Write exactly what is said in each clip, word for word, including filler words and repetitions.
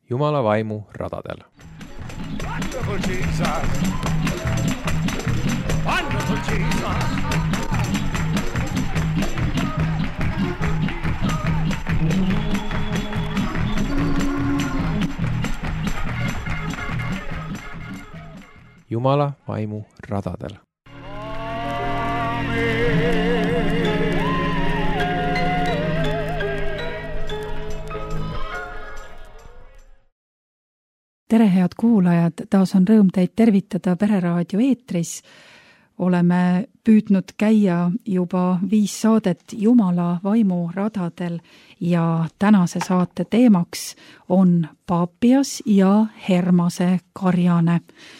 Jumala vaimu radadel. Wonderful Jesus! Wonderful Jesus! Jumala vaimu radadel. Tere, head kuulajad, taas on rõõm teid tervitada Pereraadio eetris. Oleme püüdnud käia juba viis saadet Jumala vaimu radadel ja tänase saate teemaks on Paapias ja Hermase karjane.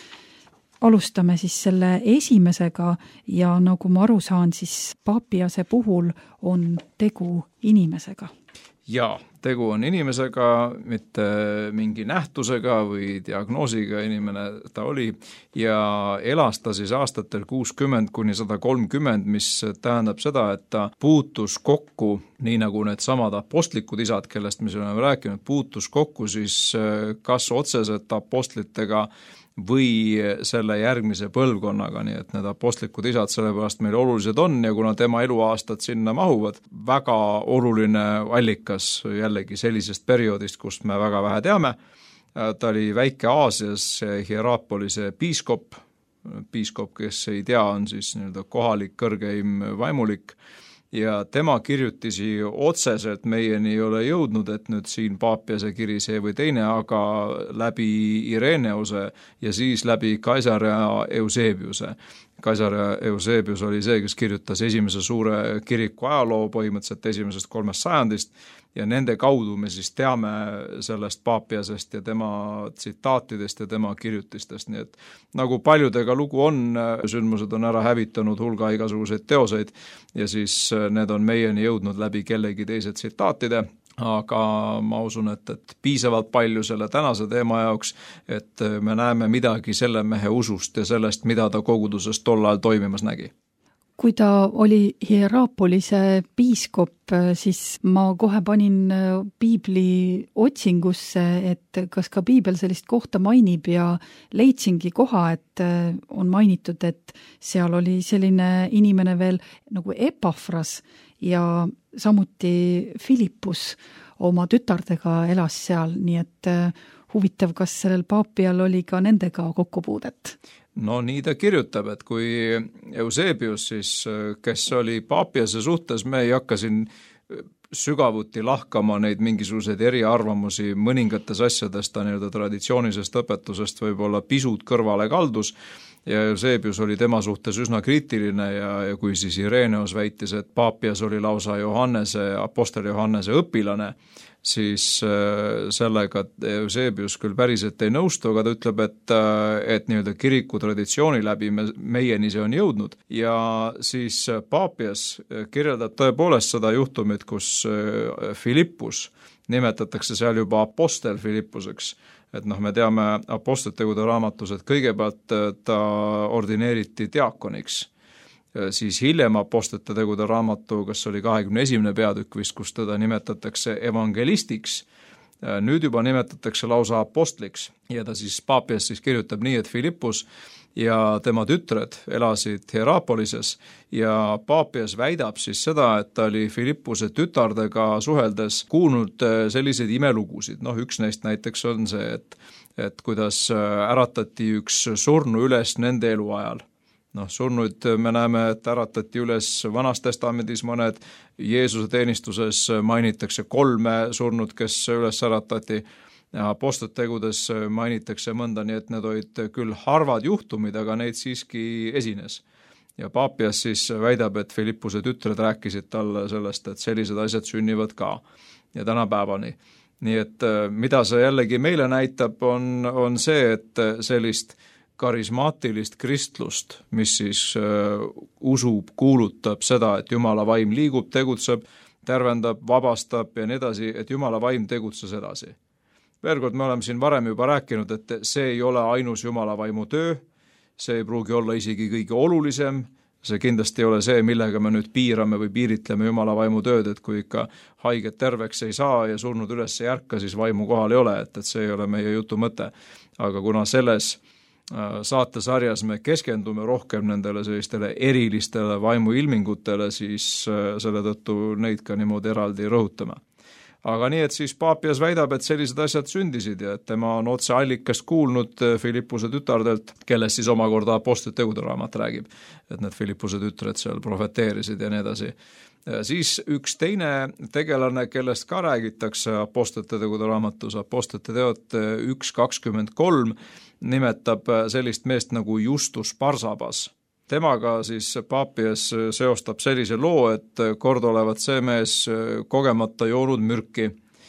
Alustame siis selle esimesega ja nagu ma aru saan, siis Paapiase puhul on tegu inimesega. Jaa, tegu on inimesega, mitte mingi nähtusega või diagnoosiga inimene ta oli ja elas ta siis aastatel kuuskümmend kuni sada kolmkümmend, mis tähendab seda, et ta puutus kokku, nii nagu need samad apostlikud isad, kellest me oleme rääkinud, puutus kokku siis kas otseselt apostlitega või selle järgmise põlvkonnaga, nii et need apostlikud isad sellepärast meil olulised on ja kuna tema eluaastad sinna mahuvad, väga oluline allikas jällegi sellisest perioodist, kust me väga vähe teame. Ta oli Väike-Aasias Hierapolise piiskop, piiskop, kes ei tea, on siis nii-öelda kohalik kõrgeim vaimulik ja tema kirjutisi otseselt meieni ei ole jõudnud, et nüüd siin Paapiase kiri see või teine, aga läbi Ireneuse ja siis läbi Kaisarea Eusebiuse. Kaisarea Eusebius oli see, kes kirjutas esimese suure kiriku ajaloo põhimõtteliselt esimesest kolmest sajandist ja nende kaudu me siis teame sellest Paapiasest ja tema tsitaatidest ja tema kirjutistest, nii et nagu paljudega lugu on, sündmused on ära hävitanud hulga igasuguseid teoseid ja siis need on meieni jõudnud läbi kellegi teise tsitaatide, aga ma usun, et, et piisavalt palju selle tänase teema jaoks, et me näeme midagi selle mehe usust ja sellest, mida ta koguduses tol ajal toimimas nägi. Kui ta oli Hierapolise piiskop, siis ma kohe panin piibli otsingusse, et kas ka piibel sellist kohta mainib ja leidsingi koha, et on mainitud, et seal oli selline inimene veel nagu Epafras ja samuti Filippus oma tütardega elas seal, nii et huvitav, kas sellel Paapial oli ka nendega kokkupuudet? No nii ta kirjutab, et kui Eusebius siis, kes oli Paapiase suhtes, me ei hakka siin sügavuti lahkama neid mingisuguseid eriarvamusi mõningates asjades, ta nii-öelda traditsioonisest õpetusest võib-olla pisut kõrvale kaldus ja Eusebius oli tema suhtes üsna kriitiline ja, ja kui siis Ireneus väitis, et Paapias oli lausa Johannese, apostel Johannese õpilane, siis sellega Eusebius küll päriselt ei nõustu, aga ta ütleb, et, et nii-öelda kiriku traditsiooni läbi me, meieni see on jõudnud. Ja siis Paapias kirjeldab tõepoolest seda juhtumit, kus Filippus nimetatakse seal juba apostel Filippuseks, et noh, me teame apostlitegude raamatus, et kõigepealt ta ordineeriti diakoniks, siis hiljem apostlite tegude raamatu, kas oli kahekümne esimene peatükk vist, kus teda nimetatakse evangelistiks, nüüd juba nimetatakse lausa apostliks ja ta siis Paapias siis kirjutab nii, et Filippus ja tema tütred elasid Hierapolises ja Paapias väidab siis seda, et ta oli Filippuse tütardega suheldes kuulnud selliseid imelugusid, noh üks neist näiteks on see, et, et kuidas äratati üks surnu üles nende eluajal. Noh, surnuid me näeme, et äratati üles Vanas Testamendis mõned, Jeesuse teenistuses mainitakse kolme surnut, kes üles äratati, apostlite tegudes mainitakse mõnda, nii et need olid küll harvad juhtumid, aga neid siiski esines. Ja Paapias siis väidab, et Filippuse tütred rääkisid talle sellest, et sellised asjad sünnivad ka ja tänapäevani. Nii et mida see jällegi meile näitab, on, on see, et sellist karismaatilist kristlust, mis siis uh, usub, kuulutab seda, et Jumala vaim liigub, tegutseb, tervendab, vabastab ja nii edasi, et Jumala vaim tegutses edasi. Veel kord me oleme siin varem juba rääkinud, et see ei ole ainus Jumala vaimu töö, see ei pruugi olla isegi kõige olulisem, see kindlasti ei ole see, millega me nüüd piirame või piiritleme Jumala vaimu tööd, et kui ikka haiget terveks ei saa ja surnud üles ei ärka, siis vaimu kohal ei ole, et, et see ei ole meie jutu mõte. Aga kuna selles saatesarjas me keskendume rohkem nendele sellistele erilistele vaimuilmingutele, siis selle tõttu neid ka niimoodi eraldi rõhutame. Aga nii, et siis Papias väidab, et sellised asjad sündisid ja et tema on otse allikast kuulnud Filippuse tütardelt, kellest siis omakorda Apostlite tegude raamat räägib, et need Filippuse tütred seal profeteerisid ja nii edasi. Siis üks teine tegelane, kellest ka räägitakse Apostlite tegude raamatus, Apostlite teod üks kakskümmend kolm, nimetab sellist meest nagu Justus Barsabas. Temaga siis Papias seostab sellise loo, et kord olevat see mees kogemata joonud mürki,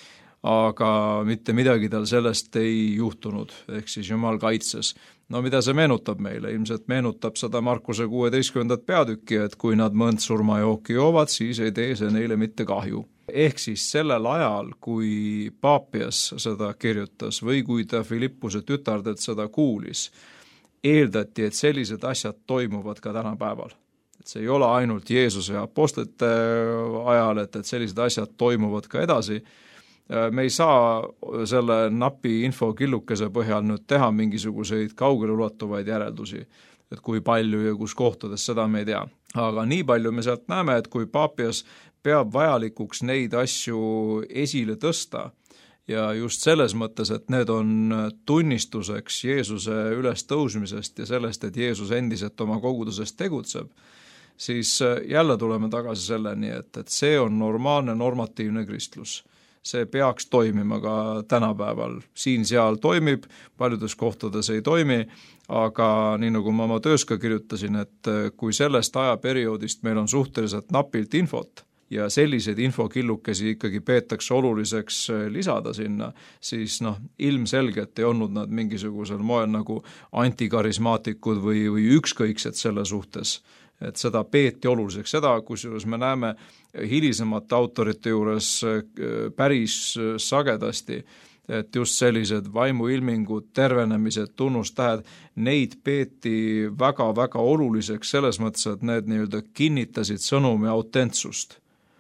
aga mitte midagi tal sellest ei juhtunud, ehk siis Jumal kaitses. No mida see meenutab meile? Ilmselt meenutab seda Markuse kuueteistkümnendat peatükki, et kui nad mõnd surmajooki joovad, siis ei tee see neile mitte kahju. Ehk siis sellel ajal, kui Papias seda kirjutas või kui ta Filippuse tütardelt seda kuulis, eeldati, et sellised asjad toimuvad ka tänapäeval. Et see ei ole ainult Jeesuse ja apostlite ajal, et, et sellised asjad toimuvad ka edasi. Me ei saa selle napi infokillukese põhjal nüüd teha mingisuguseid kaugele ulatuvaid järeldusi, et kui palju ja kus kohtades, seda me ei tea. Aga nii palju me sealt näeme, et kui Papias peab vajalikuks neid asju esile tõsta, ja just selles mõttes, et need on tunnistuseks Jeesuse üles tõusmisest ja sellest, et Jeesus endiselt oma koguduses tegutseb, siis jälle tuleme tagasi selleni, et, et see on normaalne normatiivne kristlus. See peaks toimima ka tänapäeval. Siin-seal toimib, paljudes kohtades ei toimi, aga nii nagu ma oma töös ka kirjutasin, et kui sellest ajaperioodist meil on suhteliselt napilt infot, ja selliseid infokillukesi ikkagi peetakse oluliseks lisada sinna, siis noh, ilmselgelt ei olnud nad mingisugusel moel nagu antikarismaatikud või, või ükskõiksed selle suhtes. Et seda peeti oluliseks, seda, kusjuures me näeme hilisemate autorite juures päris sagedasti, et just sellised vaimuilmingud, tervenemised, tunnustähed, neid peeti väga-väga oluliseks selles mõttes, et need nii-öelda kinnitasid sõnumi autentsust.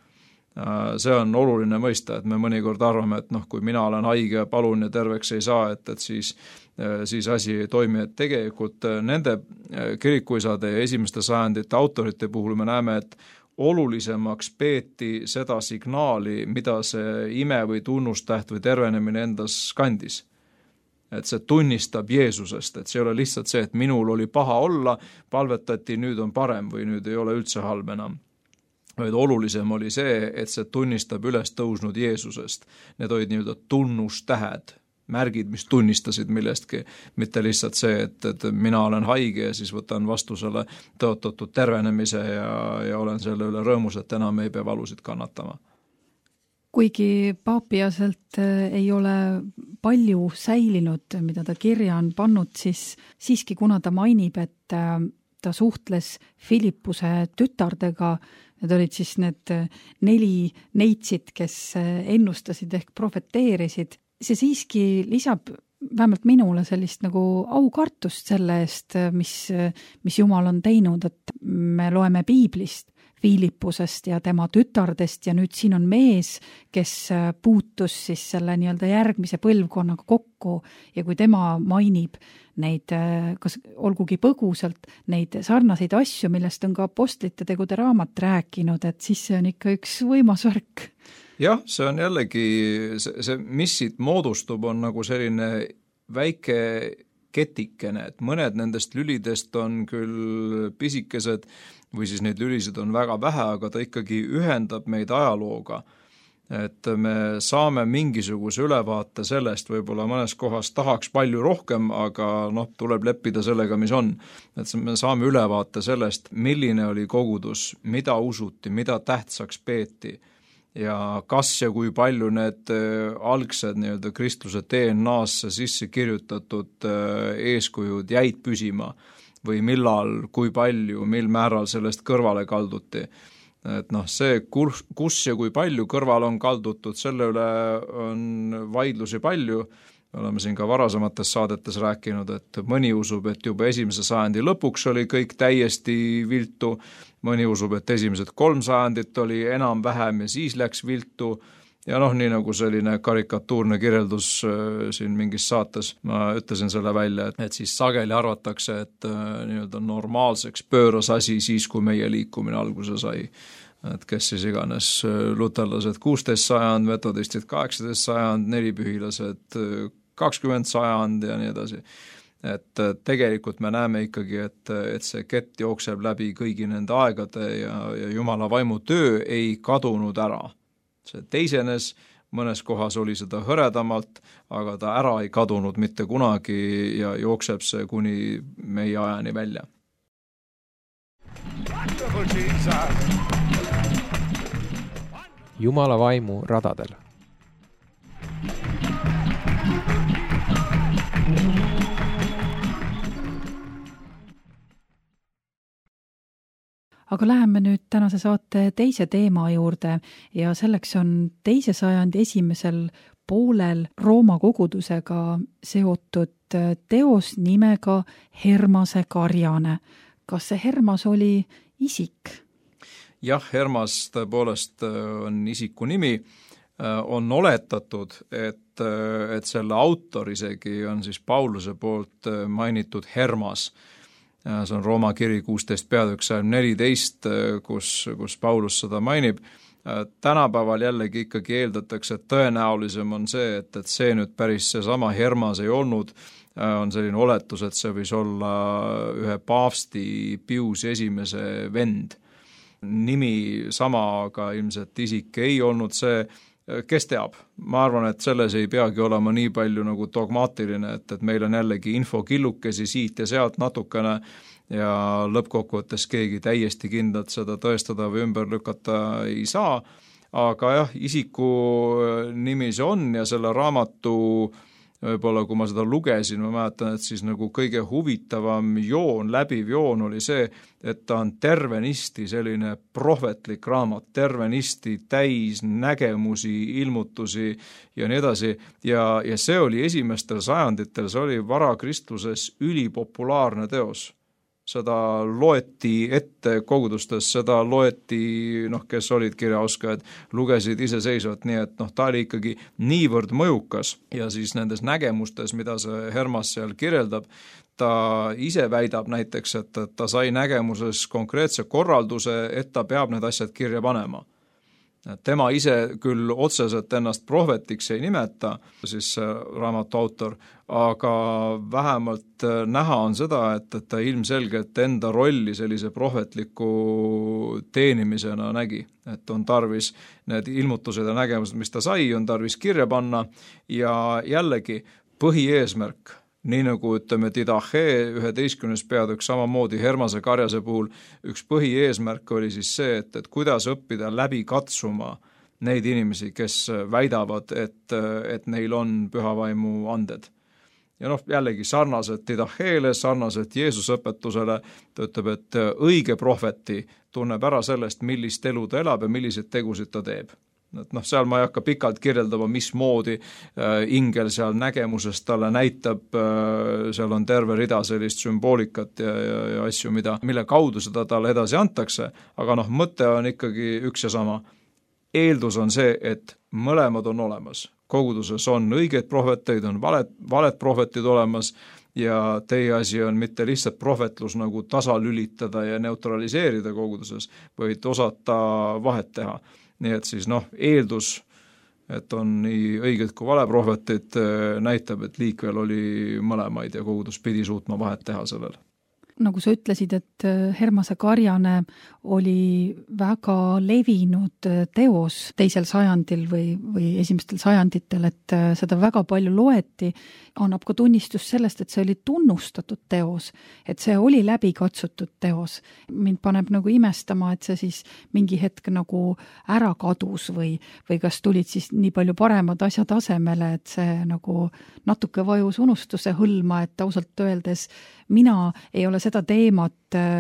See on oluline mõista, et me mõnikord arvame, et noh, kui mina olen haige ja palun ja terveks ei saa, et, et siis, siis asi ei toimi, et tegelikult nende kirikuisade ja esimeste sajandite autorite puhul me näeme, et olulisemaks peeti seda signaali, mida see ime või tunnustäht või tervenemine endas kandis. Et see tunnistab Jeesusest, et see ei ole lihtsalt see, et minul oli paha olla, palvetati, nüüd on parem või nüüd ei ole üldse halb enam. Vaid olulisem oli see, et see tunnistab üles tõusnud Jeesusest. Need olid nii-öelda tunnustähed, märgid, mis tunnistasid millestki, mitte lihtsalt see, et, et mina olen haige ja siis võtan vastu selle tõotatud tervenemise ja, ja olen selle üle rõõmus, et enam ei pea valusid kannatama. Kuigi Papiaselt ei ole palju säilinud, mida ta kirja on pannud, siis siiski kuna ta mainib, et ta suhtles Filippuse tütardega, need olid siis need neli neitsid, kes ennustasid ehk profeteerisid. See siiski lisab vähemalt minule sellist nagu aukartust selle eest, mis, mis Jumal on teinud, et me loeme Piiblist Filippusest ja tema tütardest ja nüüd siin on mees, kes puutus siis selle nii-öelda järgmise põlvkonnaga kokku ja kui tema mainib neid, kas olgugi põgusalt, neid sarnaseid asju, millest on ka Apostlite tegude raamat rääkinud, et siis see on ikka üks võimas värk. Jah, see on jällegi, see, see mis siit moodustub, on nagu selline väike ketikene, et mõned nendest lülidest on küll pisikesed või siis neid lülisid on väga vähe, aga ta ikkagi ühendab meid ajalooga. Et me saame mingisuguse ülevaate sellest, võib-olla mõnes kohas tahaks palju rohkem, aga noh, tuleb leppida sellega, mis on. Et me saame ülevaate sellest, milline oli kogudus, mida usuti, mida tähtsaks peeti ja kas ja kui palju need algsed nii-öelda kristluse D N A-sse sisse kirjutatud eeskujud jäid püsima või millal, kui palju, mil määral sellest kõrvale kalduti. Et noh, see, kus ja kui palju kõrval on kaldutud, selle üle on vaidlusi palju, me oleme siin ka varasemates saadetes rääkinud, et mõni usub, et juba esimese sajandi lõpuks oli kõik täiesti viltu, mõni usub, et esimesed kolm sajandit oli enam-vähem ja siis läks viltu ja noh, nii nagu selline karikatuurne kirjeldus siin mingis saates, ma ütlesin selle välja, et, et siis sageli arvatakse, et nii-öelda normaalseks pööras asi siis, kui meie liikumine alguse sai. Et kes siis iganes luterlased kuusteist sajand, metodistid kaheksateist sajand, nelipühilased kakskümmend sajand ja nii edasi. Et tegelikult me näeme ikkagi, et, et see kett jookseb läbi kõigi nende aegade ja, ja Jumala vaimu töö ei kadunud ära. See teisenes, mõnes kohas oli seda hõredamalt, aga ta ära ei kadunud mitte kunagi ja jookseb see kuni meie ajani välja. Wonderful Jesus! Jumala vaimu radadel. Aga läheme nüüd tänase saate teise teema juurde ja selleks on teise sajandi esimesel poolel Rooma kogudusega seotud teos nimega Hermase karjane. Kas see Hermas oli isik? Jah, Hermas tõepoolest on isiku nimi, on oletatud, et, et selle autor isegi on siis Pauluse poolt mainitud Hermas. See on Rooma kiri kuusteist peatükk neliteist, kus, kus Paulus seda mainib. Tänapäeval jällegi ikkagi eeldatakse, et tõenäolisem on see, et, et see nüüd päris seesama Hermas ei olnud, on selline oletus, et see võis olla ühe paavsti Pius esimese vend. Nimi sama, aga ilmselt isik ei olnud see, kes teab. Ma arvan, et selles ei peagi olema nii palju nagu dogmaatiline, et, et meil on jällegi infokillukesi siit ja sealt natukene ja lõppkokkuvõttes keegi täiesti kindlalt seda tõestada või ümber lükata ei saa, aga jah, isiku nimi see on ja selle raamatu võib-olla kui ma seda lugesin, ma mäletan, et siis nagu kõige huvitavam joon, läbiv joon oli see, et ta on tervenisti selline prohvetlik raamat, tervenisti täis nägemusi, ilmutusi ja nii edasi. Ja, ja see oli esimestel sajanditel, see oli varakristuses ülipopulaarne teos. Seda loeti ette kogudustes, seda loeti, noh, kes olid kirjaoskajad, lugesid iseseisvalt, nii et noh, ta oli ikkagi niivõrd mõjukas ja siis nendes nägemustes, mida see Hermas seal kirjeldab, ta ise väidab näiteks, et, et ta sai nägemuses konkreetse korralduse, et ta peab need asjad kirja panema. Tema ise küll otseselt ennast prohvetiks ei nimeta, siis raamatu autor, aga vähemalt näha on seda, et, et ta ilmselgelt enda rolli sellise prohvetliku teenimisena nägi. Et on tarvis need ilmutused ja nägemused, mis ta sai, on tarvis kirja panna ja jällegi põhieesmärk, nii nagu ütleme Didache üheteistkümnes peatükk samamoodi Hermase karjase puhul, üks põhieesmärk oli siis see, et, et kuidas õppida läbi katsuma neid inimesi, kes väidavad, et, et neil on pühavaimu anded. Ja noh, jällegi sarnaselt Didachele, sarnaselt Jeesuse õpetusele, ta ütleb, et õige prohveti tunneb ära sellest, millist elu ta elab ja milliseid tegusid ta teeb. Et noh, seal ma ei hakka pikalt kirjeldama, mismoodi äh, ingel seal nägemuses talle näitab, äh, seal on terve rida sellist sümboolikat ja, ja, ja asju, mida, mille kaudu seda talle edasi antakse, aga noh, mõte on ikkagi üks ja sama. Eeldus on see, et mõlemad on olemas. Koguduses on õigeid prohveteid, on valet, valet prohvetid olemas ja teie asi on mitte lihtsalt prohvetlus nagu tasalülitada ja neutraliseerida koguduses, vaid osata vahet teha. Nii et siis noh, eeldus, et on nii õiged kui valeprohvetid, näitab, et liikvel oli mõlemaid ja kogudus pidi suutma vahet teha sellele. Nagu sa ütlesid, et Hermase karjane oli väga levinud teos teisel sajandil või, või esimestel sajanditel, et seda väga palju loeti, annab ka tunnistus sellest, et see oli tunnustatud teos, et see oli läbikatsutud teos. Mind paneb nagu imestama, et see siis mingi hetk nagu ära kadus või, või kas tulid siis nii palju paremad asjad asemele, et see nagu natuke vajus unustuse hõlma, et ausalt öeldes mina ei ole seda teemat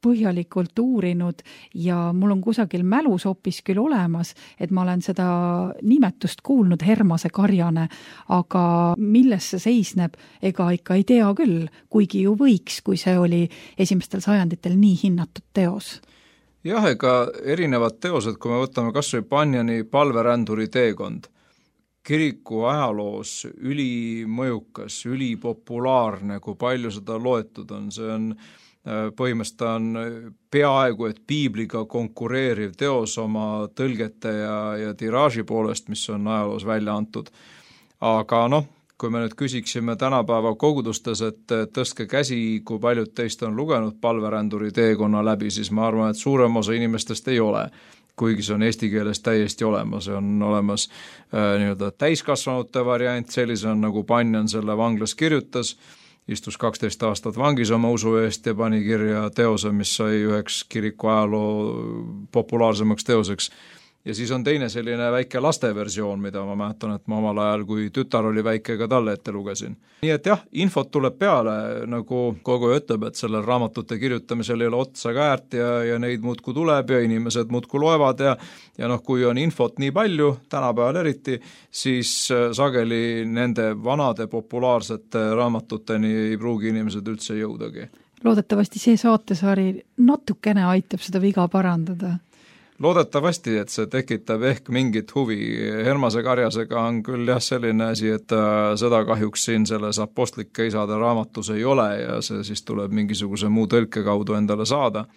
põhjalikult uurinud ja mul on kusagil mälus hoopis küll olemas, et ma olen seda nimetust kuulnud, Hermase karjane, aga milles see seisneb, ega ikka ei tea küll, kuigi ju võiks, kui see oli esimestel sajanditel nii hinnatud teos. Jah, ega erinevad teosed, kui me võtame kas või Bunjani palveränduri teekond, kiriku ajaloos ülimõjukas, ülipopulaarne, kui palju seda loetud on, see on põhimõtteliselt on peaaegu et piibliga konkureeriv teos oma tõlgete ja, ja tiraaži poolest, mis on ajaloos välja antud. Aga noh, kui me nüüd küsiksime tänapäeva kogudustes, et tõstke käsi, kui paljud teist on lugenud palveränduri teekonna läbi, siis ma arvan, et suurem osa inimestest ei ole, kuigi see on eesti keeles täiesti olemas, on olemas äh, nii-öelda täiskasvanute variant, sellise on nagu Bunjan selle vanglas kirjutas, istus kaksteist aastat vangis oma usu eest ja pani kirja teose, mis sai üheks kiriku ajaloo populaarsemaks teoseks. Ja siis on teine selline väike lasteversioon, mida ma mäletan, et ma omal ajal, kui tütar oli väike, ka talle ette lugesin. Nii et jah, infot tuleb peale, nagu kogu ütleb, et sellel raamatute kirjutamisel ei ole otsa käärt ja, ja neid muudku tuleb ja inimesed muudku loevad ja, ja noh, kui on infot nii palju, tänapäeval eriti, siis sageli nende vanade populaarsete raamatuteni ei pruugi inimesed üldse jõudagi. Loodetavasti see saatesari natukene aitab seda viga parandada. Loodetavasti, et see tekitab ehk mingit huvi. Hermase karjasega on küll jah selline asi, et seda kahjuks siin selles apostlike isade raamatus ei ole ja see siis tuleb mingisuguse muu tõlke kaudu endale saada.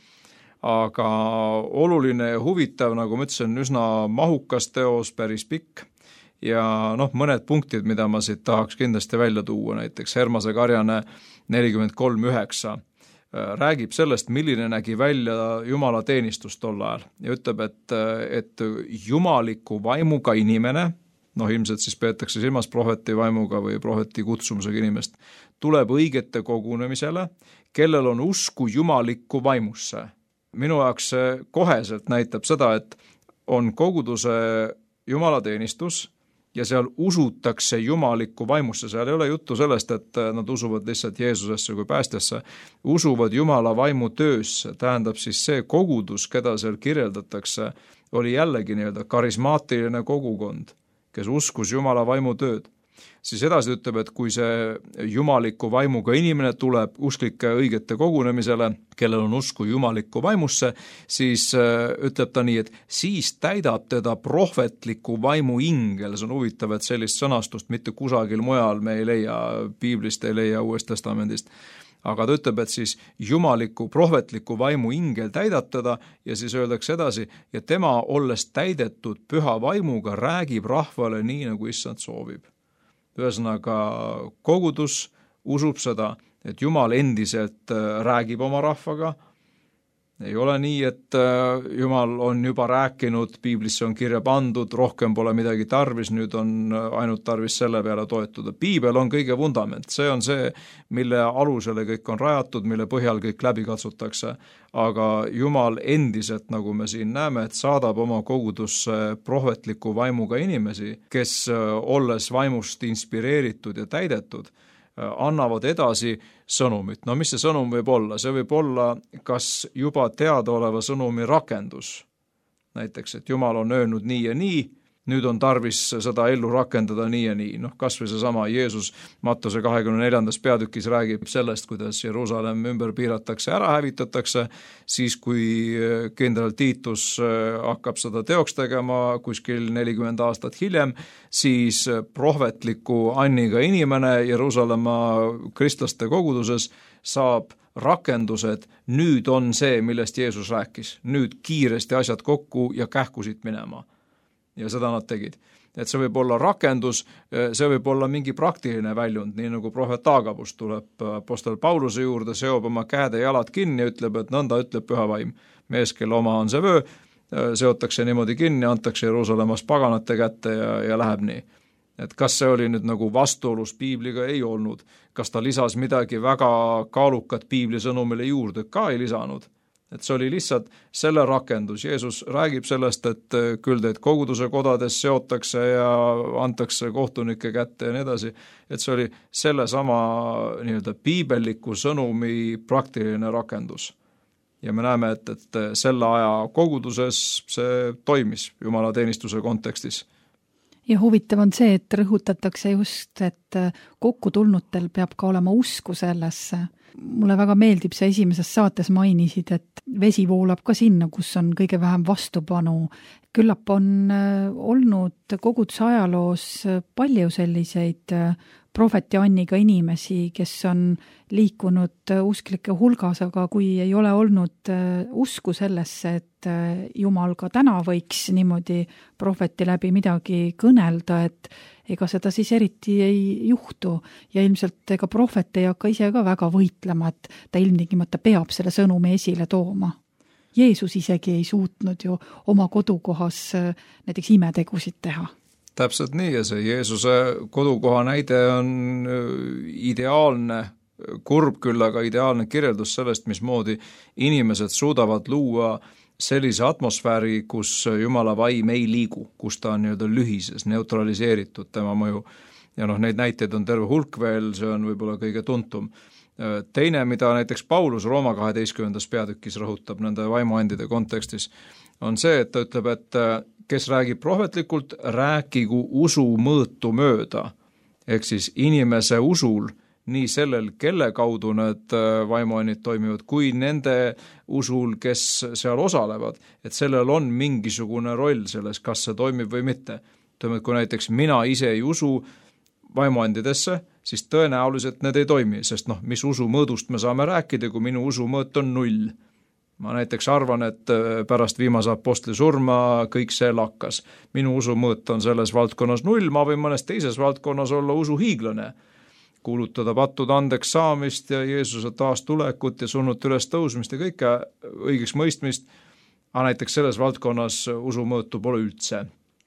Aga oluline ja huvitav, nagu ma ütlesin, üsna mahukas teos, päris pikk ja noh, mõned punktid, mida ma siit tahaks kindlasti välja tuua, näiteks Hermase karjane nelikümmend kolm üheksa räägib sellest, milline nägi välja Jumala teenistus tol ajal ja ütleb, et, et jumaliku vaimuga inimene, noh ilmselt siis peetakse silmas prohveti vaimuga või prohveti kutsumusega inimest, tuleb õigete kogunemisele, kellel on usku jumalikku vaimusse. Minu jaoks see koheselt näitab seda, et on koguduse Jumala teenistus ja seal usutakse jumalikku vaimusse, seal ei ole juttu sellest, et nad usuvad lihtsalt Jeesusesse kui päästjasse, usuvad Jumala vaimu töösse, tähendab siis see kogudus, keda seal kirjeldatakse, oli jällegi nii-öelda karismaatiline kogukond, kes uskus Jumala vaimu tööd. Siis edasi ütleb, et kui see jumaliku vaimuga inimene tuleb usklike õigete kogunemisele, kellel on usku jumaliku vaimusse, siis ütleb ta nii, et siis täidab teda prohvetliku vaimu ingel. See on huvitav, et sellist sõnastust mitte kusagil mujal me ei leia, piiblist ei leia, Uuest Testamendist. Aga ta ütleb, et siis jumaliku prohvetliku vaimu ingel täidab teda ja siis öeldakse edasi, ja tema olles täidetud püha vaimuga räägib rahvale nii, nagu issand soovib. Ühesõnaga kogudus usub seda, et Jumal endiselt räägib oma rahvaga. Ei ole nii, et Jumal on juba rääkinud, piiblisse on kirja pandud, rohkem pole midagi tarvis, nüüd on ainult tarvis selle peale toetuda. Piibel on kõige vundament, see on see, mille alusele kõik on rajatud, mille põhjal kõik läbi katsutakse. Aga Jumal endiselt, nagu me siin näeme, et saadab oma kogudusse prohvetliku vaimuga inimesi, kes olles vaimust inspireeritud ja täidetud, annavad edasi sõnumit. No mis see sõnum võib olla? See võib olla kas juba teadaoleva sõnumi rakendus. Näiteks, et Jumal on öelnud nii ja nii, nüüd on tarvis seda ellu rakendada nii ja nii. Noh, kas või see sama Jeesus Mattuse kahekümne neljandas peatükis räägib sellest, kuidas Jeruusalemm ümber piiratakse, ära hävitatakse, siis kui kindral Tiitus hakkab seda teoks tegema kuskil nelikümmend aastat hiljem, siis prohvetliku anniga inimene Jeruusalemma kristlaste koguduses saab rakendused, nüüd on see, millest Jeesus rääkis. Nüüd kiiresti asjad kokku ja kähkusid minema. Ja seda nad tegid. Et see võib olla rakendus, see võib olla mingi praktiline väljund, nii nagu prohvet Agabus tuleb apostel Pauluse juurde, seob oma käed ja jalad kinni ja ütleb, et nõnda ütleb püha vaim. Mees, kelle oma on see vöö, seotakse niimoodi kinni, antakse Jeruusalemmas paganate kätte ja, ja läheb nii. Et kas see oli nüüd nagu vastuolus piibliga? Ei olnud. Kas ta lisas midagi väga kaalukat piibli sõnumile juurde? Ka ei lisanud. Et see oli lihtsalt selle rakendus. Jeesus räägib sellest, et küll teid koguduse kodades seotakse ja antakse kohtunike kätte ja nii edasi. Et see oli selle sama nii-öelda piibelliku sõnumi praktiline rakendus. ja me näeme, et, et selle aja koguduses see toimis jumalateenistuse kontekstis. Ja huvitav on see, et rõhutatakse just, et kokkutulnutel peab ka olema usku sellesse. Mulle väga meeldib see esimeses saates mainisid, et vesi voolab ka sinna, kus on kõige vähem vastupanu. Küllap on olnud koguduse ajaloos palju selliseid prohveti Anniga inimesi, kes on liikunud usklike hulgas, aga kui ei ole olnud usku sellesse, et Jumal ka täna võiks niimoodi prohveti läbi midagi kõnelda, et ega seda siis eriti ei juhtu ja ilmselt ega prohvet ei hakka ise ka väga võitlema, et ta ilmtingimata peab selle sõnumi esile tooma. Jeesus isegi ei suutnud ju oma kodukohas näiteks imetegusid teha. Täpselt nii ja see Jeesuse kodukoha näide on ideaalne, kurb küll, aga ideaalne kirjeldus sellest, mismoodi inimesed suudavad luua sellise atmosfääri, kus Jumala vaim ei liigu, kus ta on nii-öelda lühises, neutraliseeritud tema mõju. Ja noh, neid näiteid on terve hulk veel, see on võib-olla kõige tuntum. Teine, mida näiteks Paulus Rooma kaheteistkümnendas peatükis rõhutab nende vaimuandide kontekstis, on see, et ta ütleb, et kes räägib prohvetlikult, rääkigu usu mõõtu mööda. Ehk siis inimese usul, nii sellel, kelle kaudu need vaimuannid toimivad, kui nende usul, kes seal osalevad, et sellel on mingisugune roll selles, kas see toimib või mitte. Tõime, kui näiteks mina ise ei usu vaimuandidesse, siis tõenäoliselt need ei toimi, sest noh, mis usu mõõdust me saame rääkida, kui minu usu mõõt on null. Ma näiteks arvan, et pärast viimase apostli surma kõik see lakkas. Minu usu mõõt on selles valdkonnas null, ma võin mõnes teises valdkonnas olla usu hiiglane. Kuulutada pattud andeks saamist ja Jeesuse taas tulekut ja sunnut üles tõusmist ja kõike õigeks mõistmist, aga näiteks selles valdkonnas usu mõõtu pole üldse.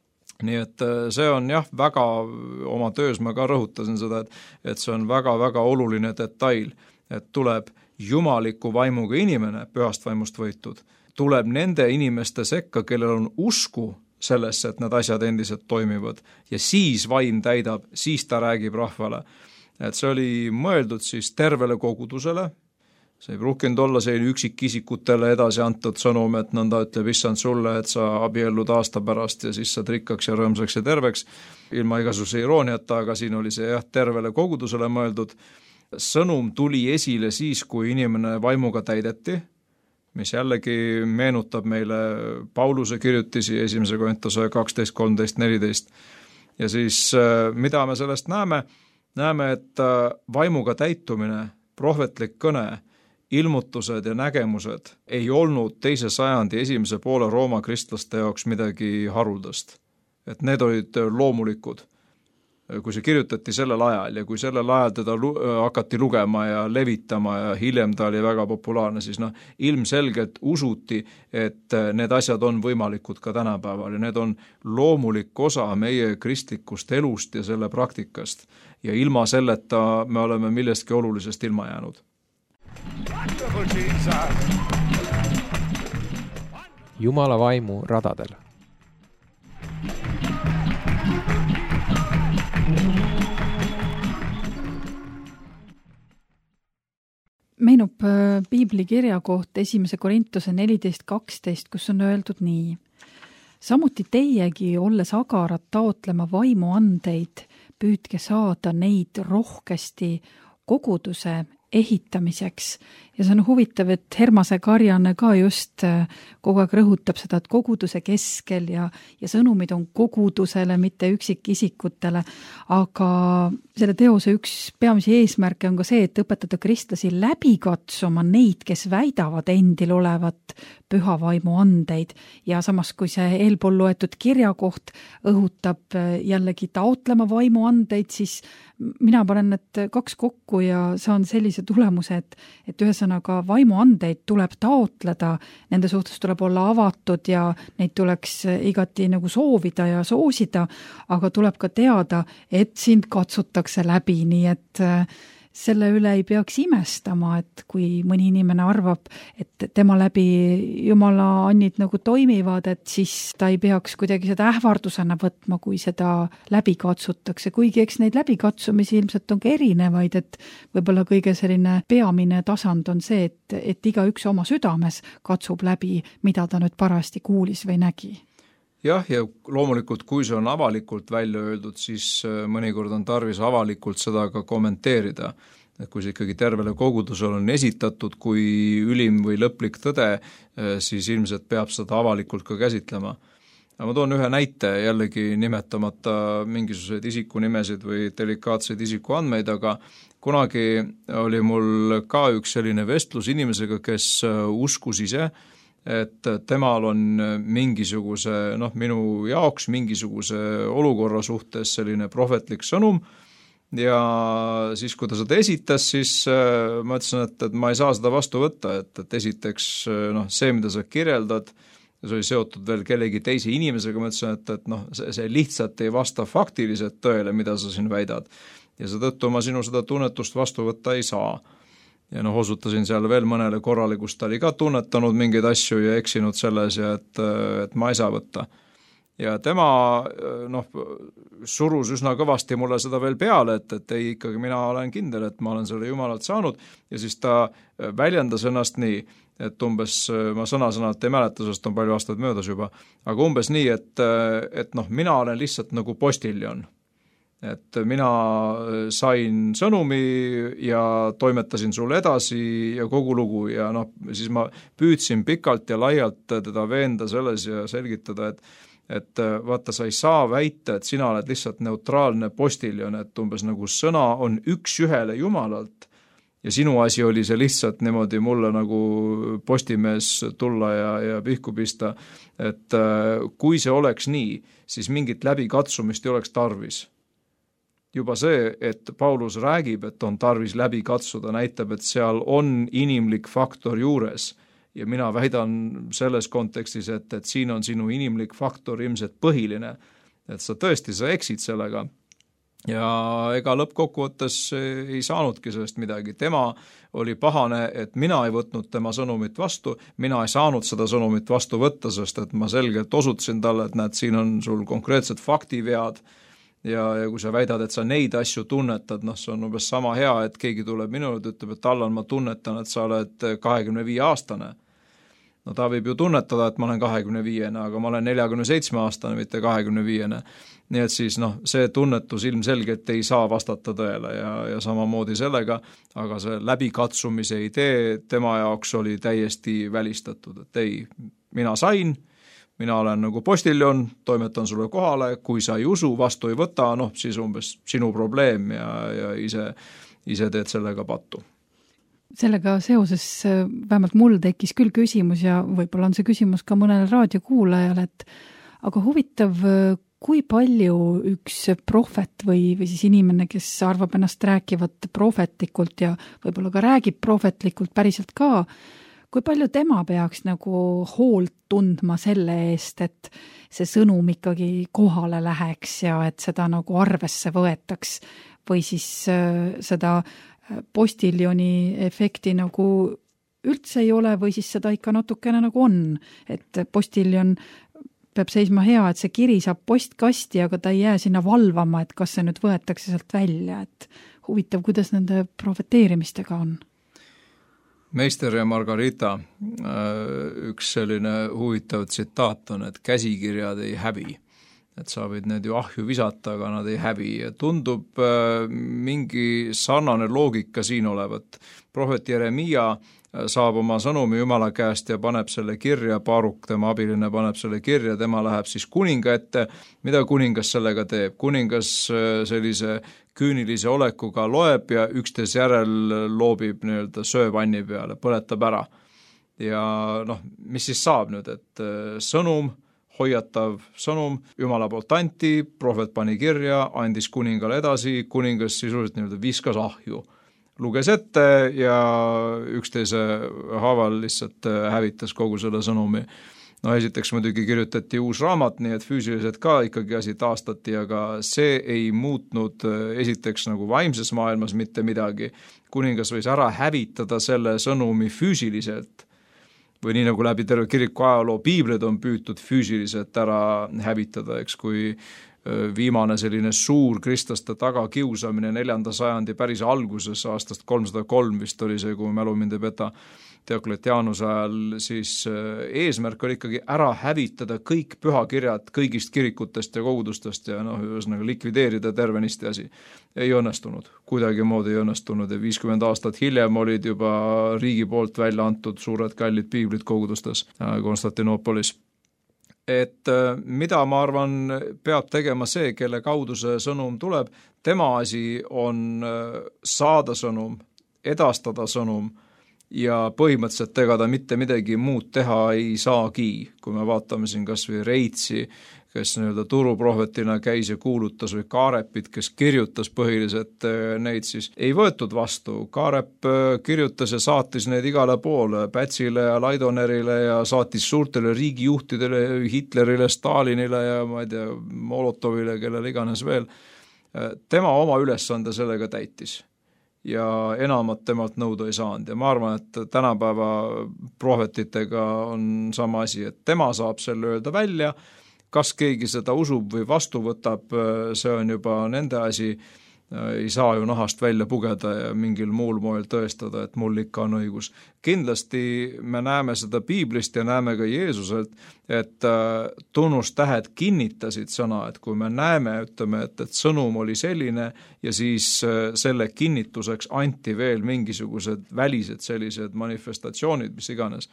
Nii et see on jah, väga oma töös ma ka rõhutasin seda, et, et see on väga-väga oluline detail, et tuleb jumaliku vaimuga inimene, pühast vaimust võitud, tuleb nende inimeste sekka, kellel on usku sellesse, et need asjad endiselt toimivad ja siis vaim täidab, siis ta räägib rahvale. Et see oli mõeldud siis tervele kogudusele, see ei pruukinud olla selline üksikisikutele edasi antud sõnum, et nõnda ütleb issand sulle, et sa abiellud aasta pärast ja siis saad rikkaks ja rõõmsaks ja terveks, ilma igasuguse irooniata, aga siin oli see jah, tervele kogudusele mõeldud. Sõnum tuli esile siis, kui inimene vaimuga täideti, mis jällegi meenutab meile Pauluse kirjutisi esimese Korintuse kaksteist, kolmteist, neliteist. Ja siis mida me sellest näeme? Näeme, et vaimuga täitumine, prohvetlik kõne, ilmutused ja nägemused ei olnud teise sajandi esimese poole Rooma kristlaste jaoks midagi haruldast. Et need olid loomulikud. Kui see kirjutati sellel ajal ja kui sellel ajal teda lu- hakati lugema ja levitama ja hiljem ta oli väga populaarne, siis noh, ilmselgelt usuti, et need asjad on võimalikud ka tänapäeval ja need on loomulik osa meie kristlikust elust ja selle praktikast. Ja ilma selleta me oleme millestki olulisest ilma jäänud. Jumala vaimu radadel. Meenub Piibli kirja koht esimese Korintuse neliteist kaksteist, kus on öeldud nii. Samuti teiegi, olles agarad taotlema vaimuandeid, püüdke saada neid rohkesti koguduse ehitamiseks. Ja see on huvitav, et Hermase Karjane ka just kogu aeg rõhutab seda, et koguduse keskel ja, ja sõnumid on kogudusele, mitte üksikisikutele, aga selle teose üks peamisi eesmärke on ka see, et õpetada kristlasi läbi katsuma neid, kes väidavad endil olevat püha vaimu andeid ja samas, kui see eelpool loetud kirjakoht õhutab jällegi taotlema vaimu andeid, siis mina panen need kaks kokku ja saan sellise tulemuse, et, et ühesõnaga vaimu andeid tuleb taotleda, nende suhtes tuleb olla avatud ja neid tuleks igati nagu soovida ja soosida, aga tuleb ka teada, et sind katsutakse läbi, nii et selle üle ei peaks imestama, et kui mõni inimene arvab, et tema läbi Jumala annid nagu toimivad, et siis ta ei peaks kuidagi seda ähvardusena võtma, kui seda läbi katsutakse. Kuigi eks neid läbikatsumisi ilmselt on ka erinevaid, et võib-olla kõige selline peamine tasand on see, et, et iga üks oma südames katsub läbi, mida ta nüüd parasti kuulis või nägi. Jah, ja loomulikult, kui see on avalikult välja öeldud, siis mõnikord on tarvis avalikult seda ka kommenteerida. Et kui see ikkagi tervele kogudusele on esitatud kui ülim või lõplik tõde, siis ilmselt peab seda avalikult ka käsitlema. Ma toon ühe näite, jällegi nimetamata mingisuguseid isikunimesid või delikaatseid isikuandmeid, aga kunagi oli mul ka üks selline vestlus inimesega, kes uskus ise, et temal on mingisuguse, noh, minu jaoks mingisuguse olukorra suhtes selline prohvetlik sõnum ja siis, kui ta seda esitas, siis ma ütlesin, et, et ma ei saa seda vastu võtta, et, et esiteks noh, see, mida sa kirjeldad, see oli seotud veel kellegi teise inimesega, ma ütlesin, et, et noh, see, see lihtsalt ei vasta faktiliselt tõele, mida sa siin väidad. Ja seetõttu ma sinu seda tunnetust vastu võtta ei saa. Ja noh, osutasin seal veel mõnele korrale, kus ta oli ka tunnetanud mingeid asju ja eksinud selles ja et, et ma ei saa võtta. Ja tema noh, surus üsna kõvasti mulle seda veel peale, et, et ei, ikkagi mina olen kindel, et ma olen selle Jumalalt saanud ja siis ta väljendas ennast nii, et umbes, ma sõna-sõnalt ei mäleta, sest on palju aastaid möödas juba, aga umbes nii, et, et noh, mina olen lihtsalt nagu postiljon. Et mina sain sõnumi ja toimetasin sulle edasi ja kogu lugu ja noh, siis ma püüdsin pikalt ja laialt teda veenda selles ja selgitada, et et vaata, sa ei saa väita, et sina oled lihtsalt neutraalne postiljon, et umbes nagu sõna on üks ühele Jumalalt ja sinu asi oli see lihtsalt niimoodi mulle nagu postimees tulla ja, ja pihku pista, et kui see oleks nii, siis mingit läbikatsumist ei oleks tarvis. Juba see, et Paulus räägib, et on tarvis läbi katsuda, näitab, et seal on inimlik faktor juures ja mina väidan selles kontekstis, et, et siin on sinu inimlik faktor ilmselt põhiline, et sa tõesti, sa eksid sellega ja ega lõppkokkuvõttes ei saanudki sellest midagi. Tema oli pahane, et mina ei võtnud tema sõnumit vastu, mina ei saanud seda sõnumit vastu võtta, sest et ma selgelt osutasin talle, et näed, siin on sul konkreetsed faktivead, Ja, ja kui sa väidad, et sa neid asju tunnetad, noh, see on umbes sama hea, et keegi tuleb minule, ütleb, et Allan, ma tunnetan, et sa oled kahekümne viie aastane. No ta võib ju tunnetada, et ma olen kahekümne viiene, aga ma olen neljakümne seitsme aastane, mitte kahekümne viiene. Nii et siis noh, see tunnetus ilmselgelt ei saa vastata tõele ja, ja samamoodi sellega, aga see läbikatsumise idee tema jaoks oli täiesti välistatud, et ei, mina sain, mina olen nagu postiljon, toimetan sulle kohale, kui sa ei usu, vastu ei võta, noh, siis umbes sinu probleem ja, ja ise, ise teed sellega pattu. Sellega seoses vähemalt mul tekkis küll küsimus ja võib-olla on see küsimus ka mõnel raadiokuulajal, et aga huvitav, kui palju üks prohvet või, või siis inimene, kes arvab ennast rääkivat prohvetlikult ja võib-olla ka räägib prohvetlikult päriselt ka, kui palju tema peaks nagu hoolt tundma selle eest, et see sõnum ikkagi kohale läheks ja et seda nagu arvesse võetaks või siis äh, seda postiljoni efekti nagu üldse ei ole või siis seda ikka natukene nagu on, et postiljon peab seisma hea, et see kiri saab postkasti, aga ta ei jää sinna valvama, et kas see nüüd võetakse sealt välja, et huvitav, kuidas nende profeteerimistega on. Meister ja Margarita, üks selline huvitav tsitaat on, et käsikirjad ei häbi. Et sa võid need ju ahju visata, aga nad ei häbi. Tundub mingi sarnane loogika siin olevat. Prohvet Jeremia saab oma sõnumi Jumala käest ja paneb selle kirja, Baaruk, tema abiline, paneb selle kirja, tema läheb siis kuninga ette. Mida kuningas sellega teeb? Kuningas sellise küünilise olekuga loeb ja üksteis järel loobib nii-öelda söövanni peale, põletab ära. Ja noh, mis siis saab nüüd, et sõnum, hoiatav sõnum, Jumala poolt anti, prohvet pani kirja, andis kuningale edasi, kuningas sisuliselt nii-öelda viskas ahju. Luges ette ja üksteise haaval lihtsalt hävitas kogu selle sõnumi. no esiteks muidugi kirjutati uus raamat, nii et füüsiliselt ka ikkagi asi taastati, aga see ei muutnud esiteks nagu vaimses maailmas mitte midagi. Kuningas võis ära hävitada selle sõnumi füüsiliselt või nii nagu läbi terve kiriku ajaloo piiblid on püütud füüsiliselt ära hävitada, eks kui viimane selline suur kristlaste tagakiusamine neljanda sajandi päris alguses aastast kolmsada kolm vist oli see, kui mälu mind ei peta, Diocletianuse ajal, siis eesmärk oli ikkagi ära hävitada kõik pühakirjad kõigist kirikutest ja kogudustest ja noh, ühesõnaga likvideerida tervenisti asi. Ei õnnestunud, kuidagi moodi ei õnnestunud ja viiskümmend aastat hiljem olid juba riigi poolt välja antud suured kallid piiblid kogudustes Konstantinoopolis. Et mida ma arvan peab tegema see, kelle kaudu see sõnum tuleb, tema asi on saada sõnum, edastada sõnum ja põhimõtteliselt ega ta mitte midagi muud teha ei saagi, kui me vaatame siin kas või Reitsi, kes nii-öelda turuprohvetina käis ja kuulutas või Kaarepit, kes kirjutas põhiliselt neid, siis ei võetud vastu. Kaarep kirjutas ja saatis neid igale poole, Pätsile ja Laidonerile ja saatis suurtele riigijuhtidele, Hitlerile, Stalinile ja ma ei tea, Molotovile, kellele iganes veel. Tema oma ülesande sellega täitis ja enamat temalt nõuda ei saanud ja ma arvan, et tänapäeva prohvetitega on sama asi, et tema saab selle öelda välja. Kas keegi seda usub või vastu võtab, see on juba nende asi, ei saa ju nahast välja pugeda ja mingil muul moel tõestada, et mul ikka on õigus. Kindlasti me näeme seda piiblist ja näeme ka Jeesuselt, et tunnustähed kinnitasid sõna, et kui me näeme, ütleme, et, et sõnum oli selline ja siis selle kinnituseks anti veel mingisugused välised sellised manifestatsioonid, mis iganes,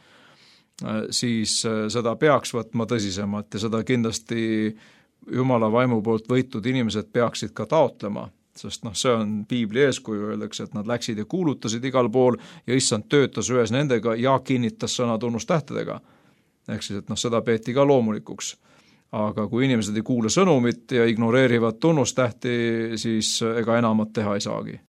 siis seda peaks võtma tõsisemalt ja seda kindlasti Jumala vaimu poolt võitud inimesed peaksid ka taotlema, sest noh, see on piibli eeskuju, öeldakse, et nad läksid ja kuulutasid igal pool ja issand töötas ühes nendega ja kinnitas sõna tunnustähtedega. Ehk siis, et noh, seda peeti ka loomulikuks. Aga kui inimesed ei kuule sõnumit ja ignoreerivad tunnustähti, siis ega enamat teha ei saagi.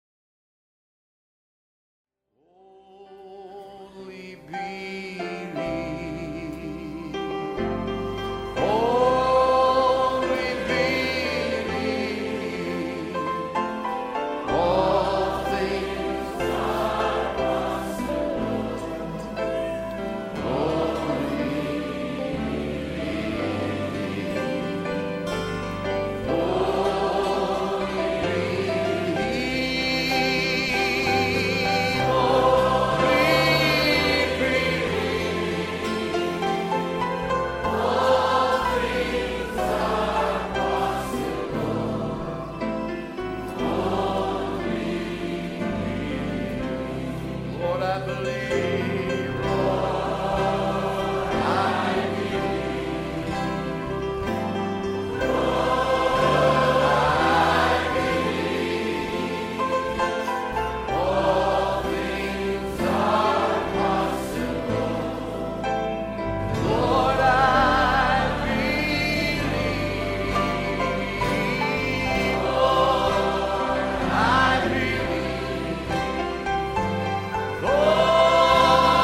Oh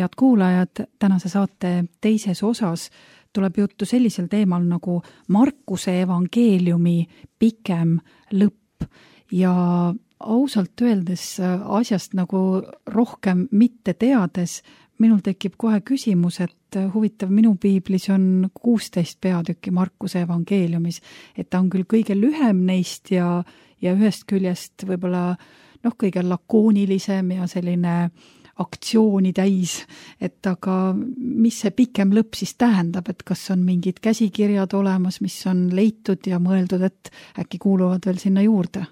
head kuulajad, tänase saate teises osas tuleb juttu sellisel teemal nagu Markuse evangeeliumi pikem lõpp ja ausalt öeldes asjast nagu rohkem mitte teades, minul tekib kohe küsimus, et huvitav, minu piiblis on kuusteist peatükki Markuse evangeeliumis, et ta on küll kõige lühem neist ja, ja ühest küljest võib-olla noh, kõige lakoonilisem ja selline aktsiooni täis, et aga mis see pikem lõpp siis tähendab, et kas on mingid käsikirjad olemas, mis on leitud ja mõeldud, et äkki kuuluvad veel sinna juurde?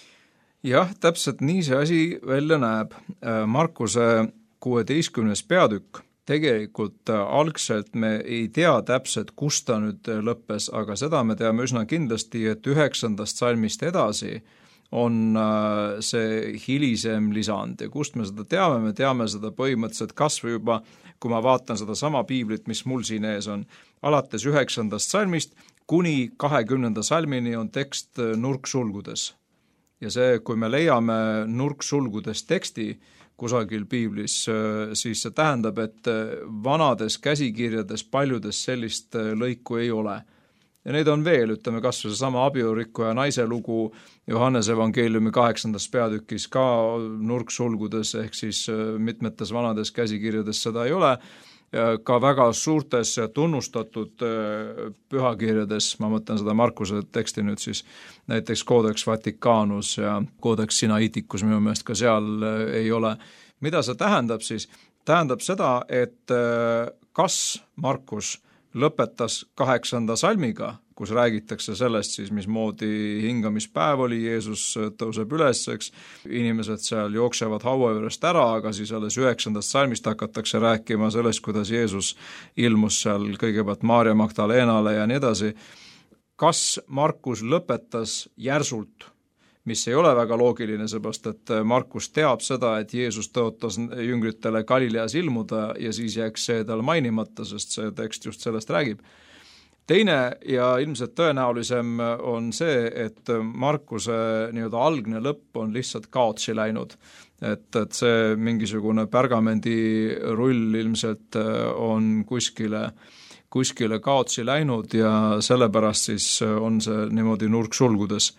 Jah, täpselt nii see asi välja näeb. Markuse kuueteistkümnes peatükk, tegelikult algselt me ei tea täpselt, kus ta nüüd lõppes, aga seda me teame üsna kindlasti, et üheksandast salmist edasi on see hilisem lisand ja kust me seda teame, me teame seda põhimõtteliselt kas või juba, kui ma vaatan seda sama piiblit, mis mul siin ees on, alates üheksandast salmist kuni kahekümnenda salmini on tekst nurksulgudes. Ja see, kui me leiame nurksulgudes teksti kusagil piiblis, siis see tähendab, et vanades käsikirjades paljudes sellist lõiku ei ole. Ja neid on veel, ütleme kas või sama abielurikkuja naise lugu Johannese evangeeliumi kaheksandas peatükis ka nurksulgudes, ehk siis mitmetes vanades käsikirjades seda ei ole, ka väga suurtes tunnustatud pühakirjades, ma mõtlen seda Markuse teksti nüüd siis, näiteks Codex Vaticanus ja Codex Sinaiticus minu meelest ka seal ei ole. Mida see tähendab siis? Tähendab seda, et kas Markus lõpetas kaheksanda salmiga, kus räägitakse sellest siis, mismoodi hingamispäev oli, Jeesus tõuseb üles, eks, inimesed seal jooksevad haua juurest ära, aga siis alles üheksandast salmist hakatakse rääkima sellest, kuidas Jeesus ilmus seal kõigepealt Maarja Magdalenale ja nii edasi. Kas Markus lõpetas järsult, mis ei ole väga loogiline, seepärast et Markus teab seda, et Jeesus tõotas jüngritele Galileas ilmuda ja siis jääks see tal mainimata, sest see tekst just sellest räägib. Teine ja ilmselt tõenäolisem on see, et Markuse nii-öelda algne lõpp on lihtsalt kaotsi läinud. Et, et see mingisugune pergamendirull ilmselt on kuskile, kuskile kaotsi läinud ja sellepärast siis on see niimoodi nurksulgudes.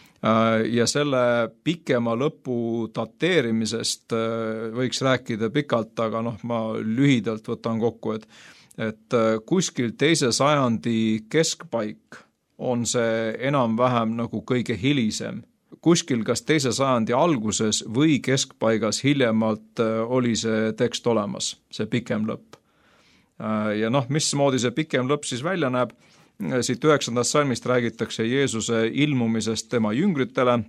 Ja selle pikema lõpu dateerimisest võiks rääkida pikalt, aga noh, ma lühidalt võtan kokku, et et kuskil teise sajandi keskpaik on see enam-vähem nagu kõige hilisem. Kuskil kas teise sajandi alguses või keskpaigas hiljemalt oli see tekst olemas, see pikem lõpp. Ja noh, mismoodi see pikem lõpp siis välja näeb? Siit üheksandast salmist räägitakse Jeesuse ilmumisest tema jüngritele,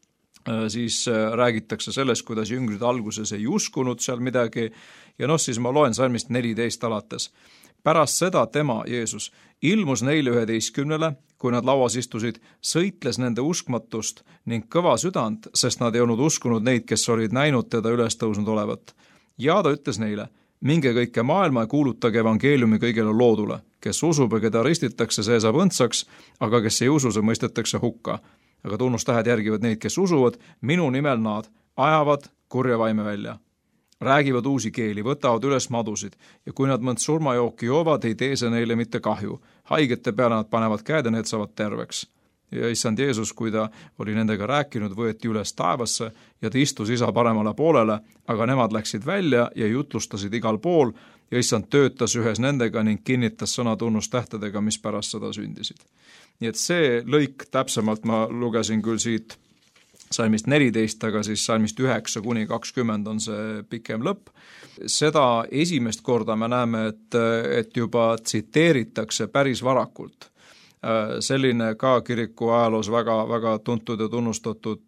siis räägitakse sellest, kuidas jüngrid alguses ei uskunud seal midagi ja noh, siis ma loen salmist neliteist alates. Pärast seda tema, Jeesus, ilmus neile üheteistkümnele, kui nad lauas istusid, sõitles nende uskmatust ning kõva südant, sest nad ei olnud uskunud neid, kes olid näinud teda üles tõusnud olevat. Ja ta ütles neile, minge kõike maailma ja kuulutage evangeeliumi kõigele loodule. Kes usub ja keda ristitakse, see saab õndsaks, aga kes ei usu, see mõistetakse hukka. Aga tunnustähed järgivad neid, kes usuvad, minu nimel nad ajavad kurja vaime välja. Räägivad uusi keeli, võtavad üles madusid ja kui nad mõnd surmajooki joovad, ei tee see neile mitte kahju. Haigete peale nad panevad käed ja need saavad terveks. Ja issand Jeesus, kui ta oli nendega rääkinud, võeti üles taevasse ja ta istus isa paremale poolele, aga nemad läksid välja ja jutlustasid igal pool ja issand töötas ühes nendega ning kinnitas sõnatunnustähtedega, mis pärast seda sündisid. Nii et see lõik täpsemalt ma lugesin küll siit salmist neliteist, aga siis salmist üheksa kuni kakskümmend on see pikem lõpp. Seda esimest korda me näeme, et, et juba tsiteeritakse päris varakult. Selline ka kiriku ajaloos väga, väga tuntud ja tunnustatud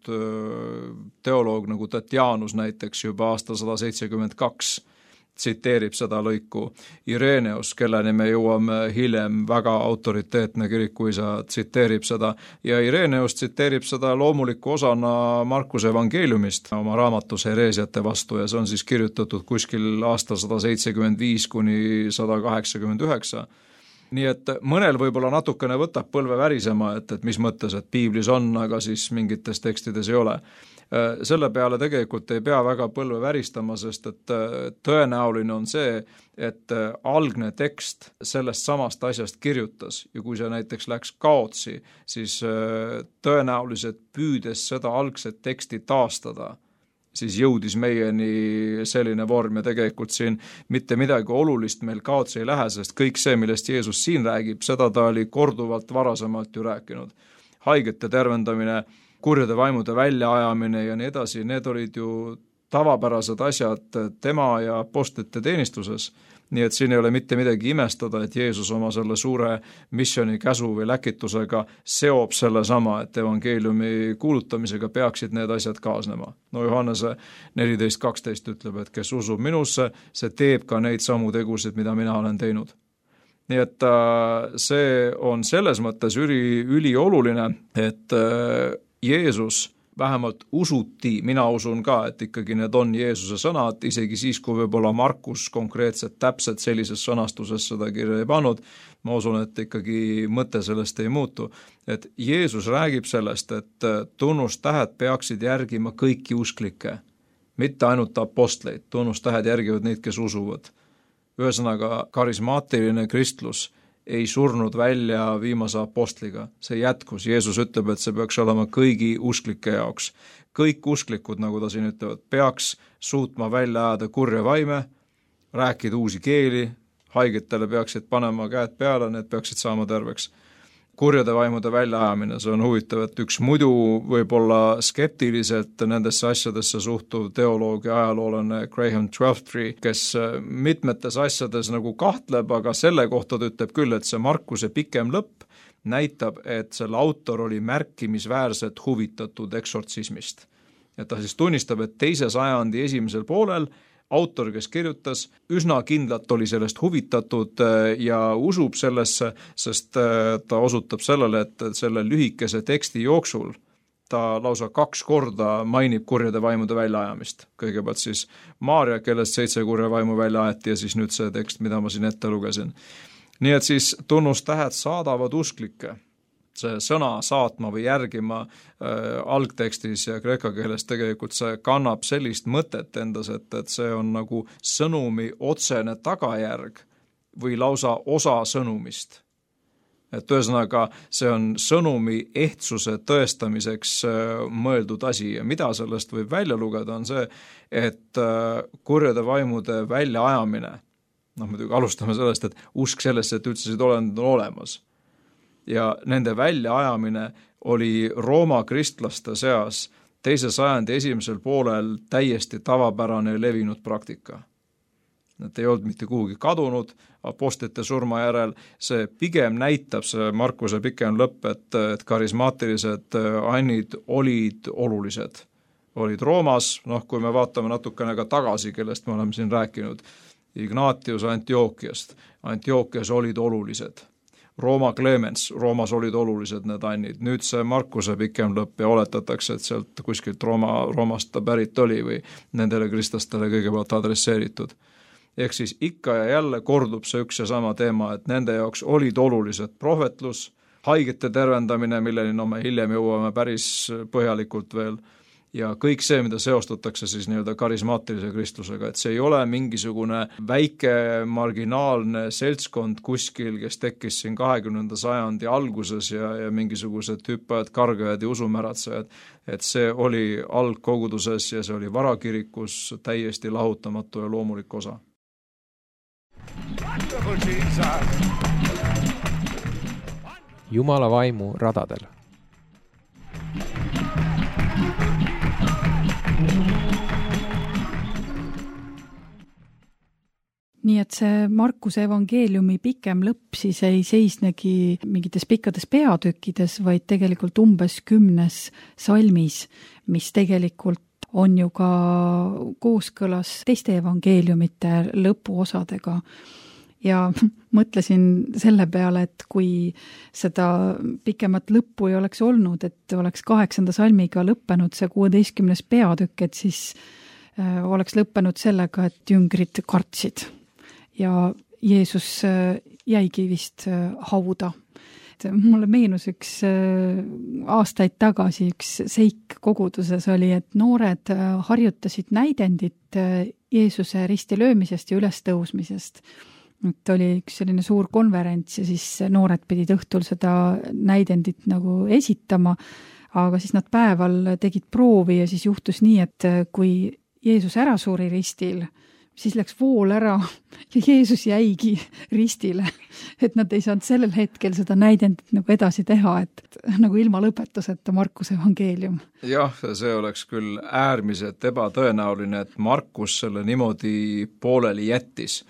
teoloog nagu Tatianus näiteks juba aasta sada seitsekümmend kaks tsiteerib seda lõiku. Ireneus, kelleni me jõuame hiljem, väga autoriteetne kirikuisa, tsiteerib seda ja Ireneus tsiteerib seda loomuliku osana Markuse evangeeliumist oma raamatus hereesiate vastu ja see on siis kirjutatud kuskil aasta sada seitsekümmend viis kuni sada kaheksakümmend üheksa. nii et mõnel võib-olla natukene võtab põlve värisema, et, et mis mõttes, et piiblis on, aga siis mingites tekstides ei ole. Selle peale tegelikult ei pea väga põlve väristama, sest et tõenäoline on see, et algne tekst sellest samast asjast kirjutas ja kui see näiteks läks kaotsi, siis tõenäoliselt püüdes seda algset teksti taastada, siis jõudis meieni selline vorm ja tegelikult siin mitte midagi olulist meil kaotsi ei lähe, sest kõik see, millest Jeesus siin räägib, seda ta oli korduvalt varasemalt ju rääkinud. Haigete tervendamine, kurjade vaimude väljaajamine ja nii edasi, need olid ju tavapärased asjad tema ja apostlite teenistuses. Nii et siin ei ole mitte midagi imestada, et Jeesus oma selle suure missiooni käsu või läkitusega seob selle sama, et evangeeliumi kuulutamisega peaksid need asjad kaasnema. No Johannese neliteist kaksteist ütleb, et kes usub minusse, see teeb ka neid samu tegusid, mida mina olen teinud. Nii et see on selles mõttes üli, üli oluline, et Jeesus vähemalt usuti, mina usun ka, et ikkagi need on Jeesuse sõnad, isegi siis, kui võib-olla Markus konkreetselt täpselt sellises sõnastuses seda kirja ei pannud, ma usun, et ikkagi mõte sellest ei muutu. Et Jeesus räägib sellest, et tunnustähed peaksid järgima kõiki usklikke, mitte ainult apostleid, tunnustähed järgivad neid, kes usuvad. Ühesõnaga, karismaatiline kristlus ei surnud välja viimase apostliga. See jätkus. Jeesus ütleb, et see peaks olema kõigi usklike jaoks. Kõik usklikud, nagu ta siin ütlevad, peaks suutma välja ajada kurja vaime, rääkida uusi keeli, haigetele peaksid panema käed peale, need peaksid saama terveks. Kurjade vaimude väljaajamine, see on huvitav, et üks muidu võib-olla skeptiliselt nendesse asjadesse suhtuv teoloog ja ajaloolane Graham Twelftree, kes mitmetes asjades nagu kahtleb, aga selle kohta ta ütleb küll, et see Markuse pikem lõpp näitab, et selle autor oli märkimisväärselt huvitatud eksortsismist. Ja ta siis tunnistab, et teise sajandi esimesel poolel autor, kes kirjutas, üsna kindlalt oli sellest huvitatud ja usub sellesse, sest ta osutab sellele, et selle lühikese teksti jooksul ta lausa kaks korda mainib kurjade vaimude väljaajamist. Kõigepealt siis Maarja, kellest seitse kurja vaimu välja aeti ja siis nüüd see tekst, mida ma siin ette lugesin. Nii et siis tunnustähed saadavad usklikke. See sõna saatma või järgima äh, algtekstis ja kreeka keeles tegelikult see kannab sellist mõtet endas, et, et see on nagu sõnumi otsene tagajärg või lausa osa sõnumist. Et ühesõnaga see on sõnumi ehtsuse tõestamiseks äh, mõeldud asi ja mida sellest võib välja lugeda on see, et äh, kurjade vaimude väljaajamine, noh muidugi alustame sellest, et usk sellesse, et üldse olend on olemas. Ja nende väljaajamine oli Rooma kristlaste seas teise sajandi esimesel poolel täiesti tavapärane ja levinud praktika. Need ei olnud mitte kuhugi kadunud apostlite surma järel, see pigem näitab see Markuse pikem lõpp, et, et karismaatilised annid olid olulised. Olid Roomas, noh kui me vaatame natukene ka tagasi, kellest me oleme siin rääkinud, Ignatius Antiookiast, Antiookias olid olulised. Rooma Clemens, Roomas olid olulised need annid. Nüüd see Markuse pikem lõpp ja oletatakse, et sealt kuskilt Rooma, Roomast ta pärit oli või nendele kristlastele kõigepealt adresseeritud. Ehk siis ikka ja jälle kordub see üks ja sama teema, et nende jaoks olid olulised prohvetlus, haigete tervendamine, milleni no me hiljem jõuame päris põhjalikult veel, ja kõik see, mida seostatakse siis nii-öelda karismaatilise kristlusega, et see ei ole mingisugune väike marginaalne seltskond kuskil, kes tekkis siin kahekümnenda sajandi alguses ja, ja mingisugused hüppajad, kargajad ja usumäratsejad, et see oli algkoguduses ja see oli varakirikus täiesti lahutamatu ja loomulik osa. Jumala vaimu radadel. Nii et see Markuse evangeeliumi pikem lõpp siis ei seisnegi mingites pikkades peatükkides, vaid tegelikult umbes kümnes salmis, mis tegelikult on ju ka kooskõlas teiste evangeeliumite lõpuosadega. Ja mõtlesin selle peale, et kui seda pikemat lõppu ei oleks olnud, et oleks kaheksanda salmiga lõppenud see kuueteistkümnes peatükk, et siis oleks lõppenud sellega, et jüngrid kartsid. Ja Jeesus jäigi vist hauda. Mulle meenus üks aastaid tagasi üks seik koguduses oli, et noored harjutasid näidendit Jeesuse ristilöömisest ja ülestõusmisest. Et oli üks selline suur konverents ja siis noored pidid õhtul seda näidendit nagu esitama, aga siis nad päeval tegid proovi ja siis juhtus nii, et kui Jeesus ära suri ristil, siis läks vool ära ja Jeesus jäigi ristile. Et nad ei saanud sellel hetkel seda näidendit nagu edasi teha, et nagu ilma lõpetuseta Markuse evangeelium. Jah, see oleks küll äärmiselt ebatõenäoline, et Markus selle niimoodi pooleli jättis.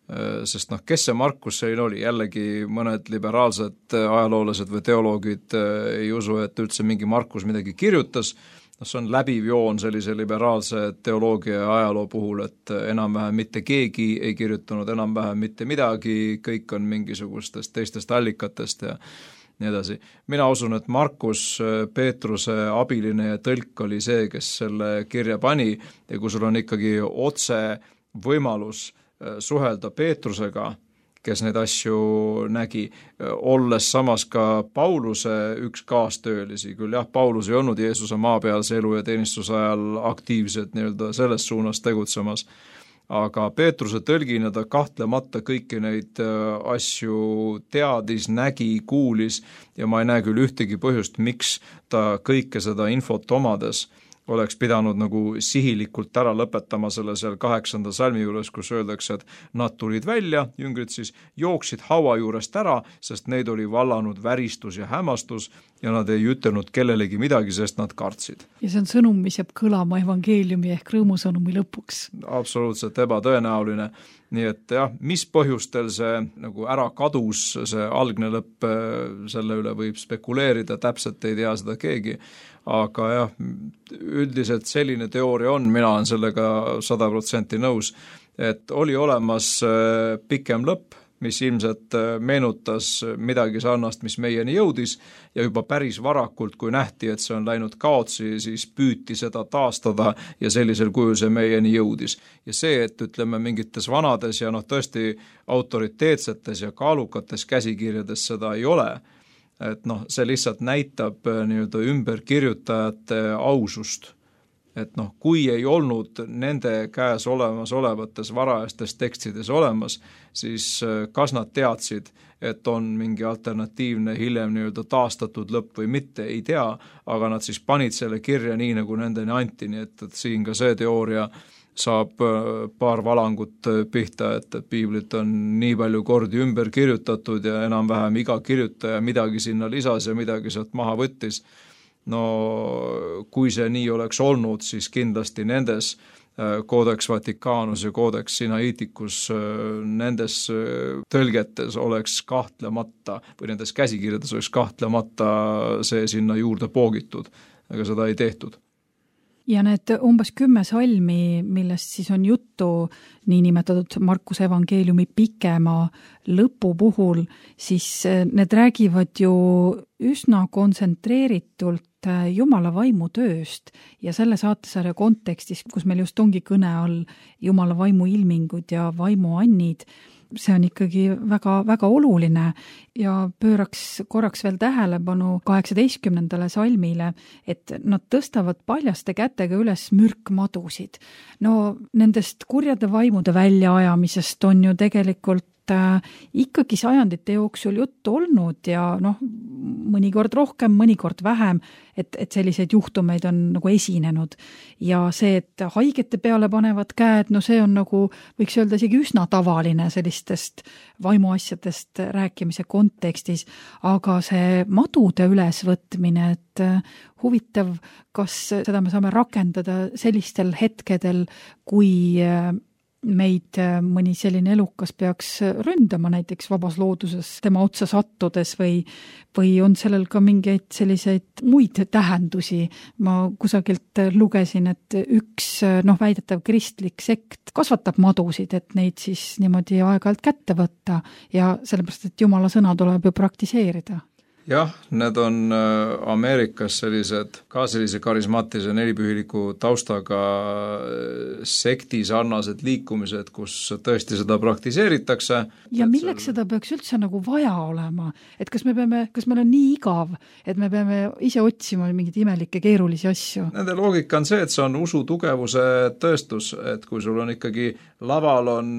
Sest noh, kes see Markus selline oli? Jällegi mõned liberaalsed ajaloolased või teoloogid ei usu, et üldse mingi Markus midagi kirjutas. See on läbiv joon sellise liberaalse teoloogia ja ajaloo puhul, et enam-vähem mitte keegi ei kirjutanud enam-vähem mitte midagi, kõik on mingisugustest teistest allikatest ja nii edasi. Mina usun, et Markus, Peetruse abiline ja tõlk oli see, kes selle kirja pani ja kui sul on ikkagi otse võimalus suhelda Peetrusega, kes neid asju nägi, olles samas ka Pauluse üks kaastöölisi, küll jah, Paulus ei olnud Jeesuse maapealse elu ja teenistuse ajal aktiivselt nii-öelda selles suunas tegutsemas, aga Peetruse tõlgina ta kahtlemata kõiki neid asju teadis, nägi, kuulis ja ma ei näe küll ühtegi põhjust, miks ta kõike seda infot omades oleks pidanud nagu sihilikult ära lõpetama selle seal kaheksanda salmi juures, kus öeldakse, et nad tulid välja, jüngrid siis jooksid haua juurest ära, sest neid oli vallanud väristus ja hämmastus ja nad ei ütelnud kellelegi midagi, sest nad kartsid. Ja see on sõnum, mis jääb kõlama evangeeliumi ehk rõõmusõnumi lõpuks. Absoluutselt ebatõenäoline. Nii et jah, mis põhjustel see nagu ära kadus, see algne lõpp, selle üle võib spekuleerida, täpselt ei tea seda keegi, aga jah, üldiselt selline teooria on, mina olen sellega sada protsenti nõus, et oli olemas pikem lõpp, mis ilmselt meenutas midagi sarnast, mis meieni jõudis ja juba päris varakult, kui nähti, et see on läinud kaotsi, siis püüti seda taastada ja sellisel kujul see meieni jõudis. Ja see, et ütleme mingites vanades ja noh tõesti autoriteetsetes ja kaalukates käsikirjades seda ei ole, et noh, see lihtsalt näitab nii-öelda ümberkirjutajate ausust. Et noh, kui ei olnud nende käes olemas olevates varajastes tekstides olemas, siis kas nad teadsid, et on mingi alternatiivne hiljem nii-öelda taastatud lõpp või mitte, ei tea, aga nad siis panid selle kirja nii, nagu nendeni anti, nii et, et siin ka see teooria saab paar valangut pihta, et, et piiblit on nii palju kordi ümber kirjutatud ja enam-vähem iga kirjutaja midagi sinna lisas ja midagi sealt maha võttis. No kui see nii oleks olnud, siis kindlasti nendes Codex Vaticanus ja Codex Sinaiticus nendes tõlgetes oleks kahtlemata või nendes käsikirjades oleks kahtlemata see sinna juurde poogitud, aga seda ei tehtud. Ja need umbes kümme salmi, millest siis on juttu niinimetatud Markuse evangeeliumi pikema lõpu puhul, siis need räägivad ju üsna kontsentreeritult Jumala vaimu tööst ja selle saatesarja kontekstis, kus meil just ongi kõne all Jumala vaimu ilmingud ja vaimu annid, see on ikkagi väga, väga oluline ja pööraks korraks veel tähelepanu kaheksateistkümnendale salmile, et nad tõstavad paljaste kätega üles mürkmadusid. No nendest kurjade vaimude väljaajamisest on ju tegelikult ikkagi sajandite jooksul juttu olnud ja noh, mõnikord rohkem, mõnikord vähem, et, et selliseid juhtumeid on nagu esinenud. Ja see, et haigete peale panevad käed, no see on nagu, võiks öelda isegi üsna tavaline sellistest vaimuasjadest rääkimise kontekstis, aga see madude ülesvõtmine, et huvitav, kas seda me saame rakendada sellistel hetkedel, kui meid mõni selline elukas peaks ründama näiteks vabas looduses tema otsa sattudes või, või on sellel ka mingeid selliseid muid tähendusi. Ma kusagilt lugesin, et üks noh, väidetav kristlik sekt kasvatab madusid, et neid siis niimoodi aeg-ajalt kätte võtta ja sellepärast, et Jumala sõna tuleb ju praktiseerida. jah, need on Ameerikas sellised, ka sellise karismaatilise nelipühiliku taustaga sekti sarnased liikumised, kus tõesti seda praktiseeritakse. Ja milleks seal... seda peaks üldse nagu vaja olema? Et kas me peame, kas meil on nii igav, et me peame ise otsima mingid imelikke keerulisi asju? Nende loogika on see, et see on usu tugevuse tõestus, et kui sul on ikkagi laval on,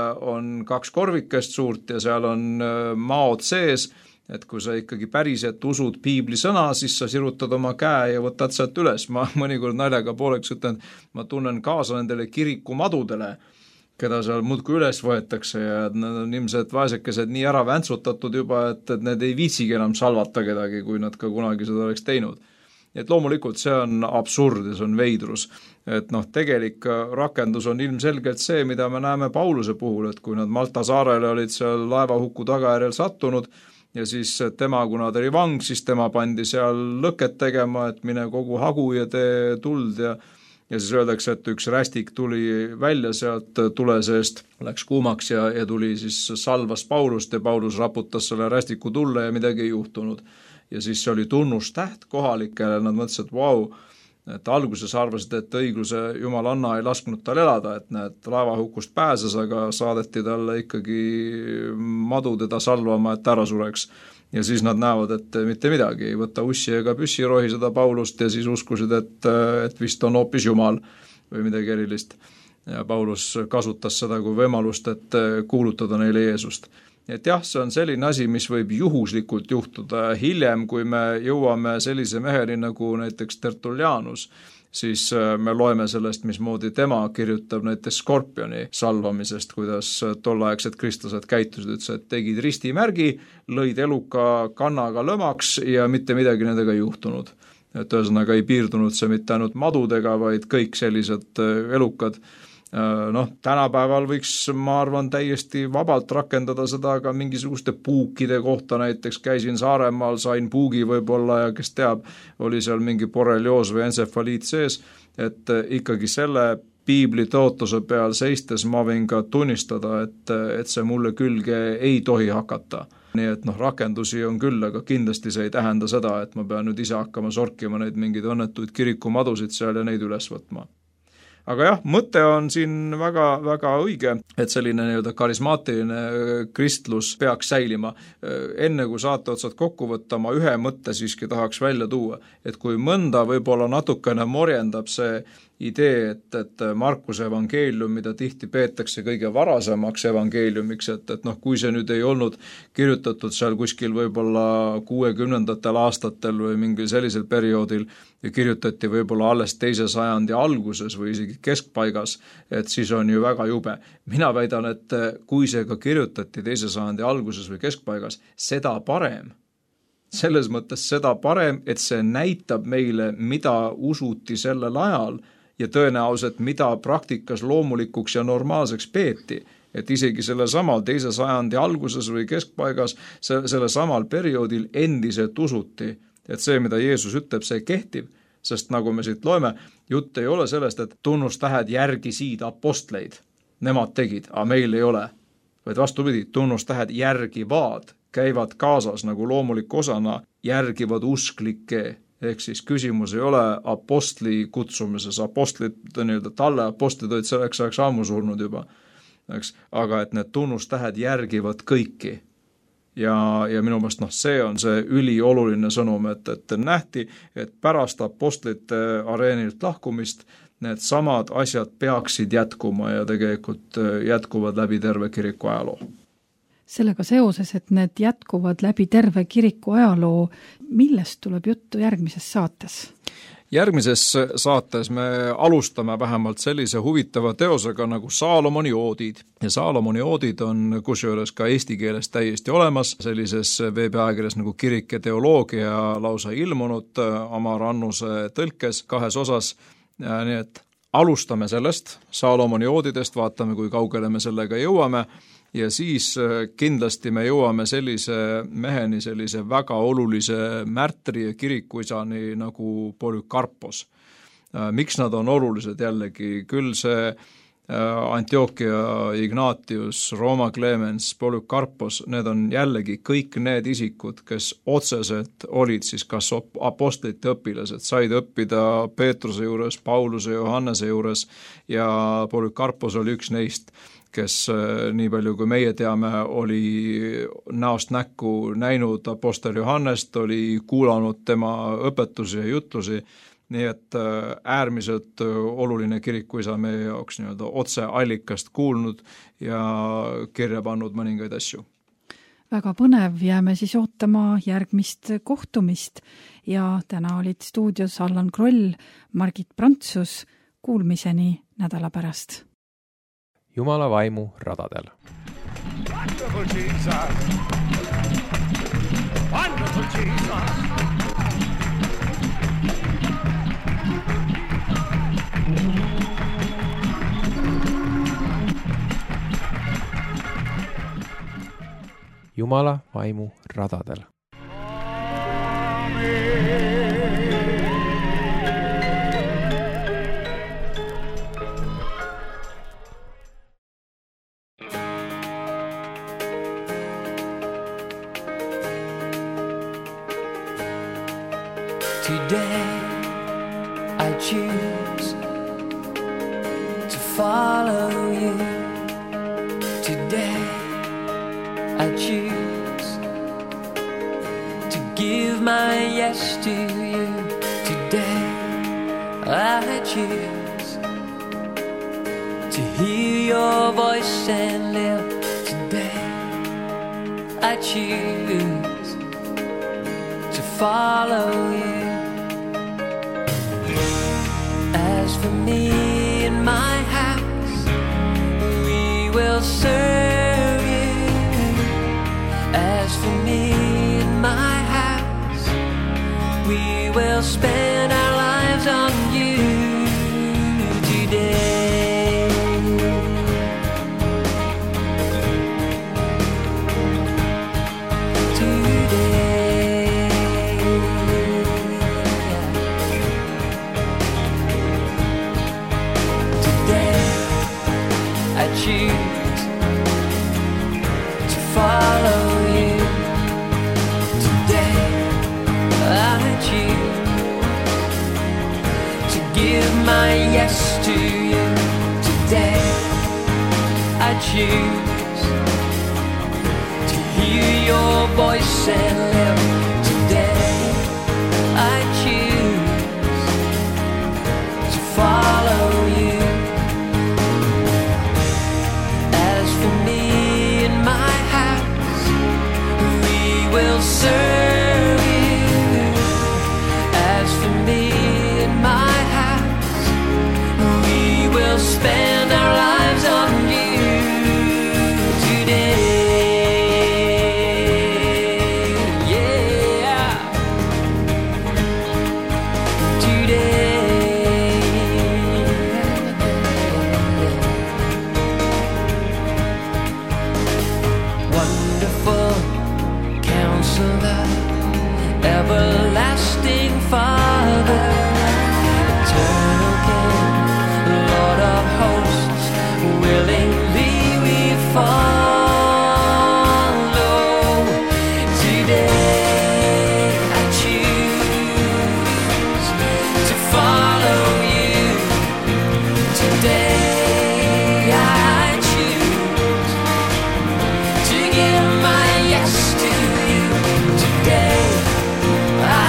on kaks korvikest suurt ja seal on maod sees, et kui sa ikkagi päriselt usud piibli sõna, siis sa sirutad oma käe ja võtad sealt üles. Ma mõnikord naljaga pooleks ütlen, et ma tunnen kaasa nendele kirikumadudele, keda seal muudkui üles võetakse ja nad on ilmselt vaesekesed nii ära väntsutatud juba, et, et need ei viitsigi enam salvata kedagi, kui nad ka kunagi seda oleks teinud. Et loomulikult see on absurd ja see on veidrus. Et noh, tegelik rakendus on ilmselgelt see, mida me näeme Pauluse puhul, et kui nad Malta saarele olid seal laevahuku tagajärjel sattunud, ja siis tema, kuna ta oli vang, siis tema pandi seal lõket tegema, et mine kogu hagu ja tee tuld ja, ja siis öeldakse, et üks rästik tuli välja sealt tule seest, läks kuumaks ja, ja tuli siis salvas Paulust ja Paulus raputas selle rästiku tulle ja midagi ei juhtunud. Ja siis see oli tunnustäht kohalikele, nad mõtlesid, et vau, et alguses arvasid, et õigluse jumalanna ei lasknud tal elada, et need laevahukust pääses, aga saadeti talle ikkagi madu teda salvama, et ära sureks. Ja siis nad näevad, et mitte midagi, ei võta ussi ega püssi rohi seda Paulust ja siis uskusid, et, et vist on hoopis Jumal või midagi erilist. Ja Paulus kasutas seda kui võimalust, et kuulutada neile Jeesust. Et jah, see on selline asi, mis võib juhuslikult juhtuda hiljem, kui me jõuame sellise meheni nagu näiteks Tertullianus, siis me loeme sellest, mismoodi tema kirjutab näiteks Skorpioni salvamisest, kuidas tollaegsed kristlased käitusid, ütles, et tegid ristimärgi, lõid eluka kannaga lömaks ja mitte midagi nendega ei juhtunud. Et ühesõnaga ei piirdunud see mitte ainult madudega, vaid kõik sellised elukad. Noh, tänapäeval võiks, ma arvan, täiesti vabalt rakendada seda ka mingisuguste puukide kohta, näiteks käisin Saaremaal, sain puugi võib-olla ja kes teab, oli seal mingi borrelioos või ensefaliit sees, et ikkagi selle piibli tõotuse peal seistes ma võin ka tunnistada, et, et see mulle külge ei tohi hakata. Nii et noh, rakendusi on küll, aga kindlasti see ei tähenda seda, et ma pean nüüd ise hakkama sorkima neid mingeid õnnetuid kirikumadusid seal ja neid üles võtma. Aga jah, mõte on siin väga, väga õige, et selline nii-öelda karismaatiline kristlus peaks säilima. Enne kui saate otsad kokku võtta, ma ühe mõtte siiski tahaks välja tuua, et kui mõnda võib-olla natukene morjendab see idee, et, et Markuse evangeelium, mida tihti peetakse kõige varasemaks evangeeliumiks, et, et noh, kui see nüüd ei olnud kirjutatud seal kuskil võib-olla kuuekümnendatel aastatel või mingil sellisel perioodil ja kirjutati võib-olla alles teise sajandi alguses või isegi keskpaigas, et siis on ju väga jube. Mina väidan, et kui see ka kirjutati teise sajandi alguses või keskpaigas, seda parem. Selles mõttes seda parem, et see näitab meile, mida usuti sellel ajal ja tõenäoliselt, mida praktikas loomulikuks ja normaalseks peeti. Et isegi selle samal teise sajandi alguses või keskpaigas, selle samal perioodil endiselt usuti, et see, mida Jeesus ütleb, see kehtib. Sest nagu me siit loeme, jutt ei ole sellest, et tunnustähed järgisid apostleid. Nemad tegid, aga meil ei ole. Vaid vastupidi, tunnustähed järgivad, käivad kaasas nagu loomulik osana, järgivad usklikke. Ehk siis küsimus ei ole apostli kutsumises, apostlid, nii-öelda talle apostlid olid selleks ajaks ammu surnud juba, eks? Aga et need tunnustähed järgivad kõiki. Ja, ja minu meelest noh, see on see ülioluline sõnum, et, et nähti, et pärast apostlite areenilt lahkumist need samad asjad peaksid jätkuma ja tegelikult jätkuvad läbi terve kiriku ajaloo. Sellega seoses, et need jätkuvad läbi terve kiriku ajaloo, millest tuleb juttu järgmises saates? Järgmises saates me alustame vähemalt sellise huvitava teosega nagu Saalomoni oodid. Ja Saalomoni oodid on kusjuures ka eesti keeles täiesti olemas, sellises veebiajakirjas nagu Kirik ja teoloogia lausa ilmunud Amar Annuse tõlkes kahes osas. Nii et alustame sellest Saalomoni oodidest, vaatame, kui kaugele me sellega jõuame. Ja siis kindlasti me jõuame sellise meheni, sellise väga olulise märtri ja kirikuisani nagu Polükarpos. Miks nad on olulised jällegi? Küll see Antiochia Ignatius, Rooma Clemens, Polycarpos, need on jällegi kõik need isikud, kes otseselt olid siis kas apostlite õpilased, said õppida Peetruse juures, Pauluse, Johannese juures ja Polycarpos oli üks neist, kes nii palju kui meie teame, oli näost näkku näinud apostel Johannest, oli kuulanud tema õpetusi ja jutlusi, nii et äärmiselt oluline kirikuisa meie jaoks nii-öelda otse allikast kuulnud ja kirja pannud mõningaid asju. Väga põnev, jääme siis ootama järgmist kohtumist ja täna olid stuudios Allan Kroll, Margit Prantsus, kuulmiseni nädala pärast. Jumala vaimu radadel. Wonderful Jesus. Wonderful Jesus. Jumala vaimu radadel. Today I choose to follow you. Today I choose to give my yes to you. Today I choose to hear your voice and live. Today I choose to follow you. As for me and my house, we will serve you. As for me and my house, we will spend our lives on you today. Today. Today I choose to follow you. Today I choose to give my yes to you. Today I choose to hear your voice and live. Today I choose to follow you. As for me and my house, we will serve you. As for me and my house, we will spend our lives on you today. Yeah. Today. Wonderful Counselor, everlasting Father, eternal King, Lord of hosts, willingly we follow. Today I choose to follow you. Today I choose to give my yes to you. Today I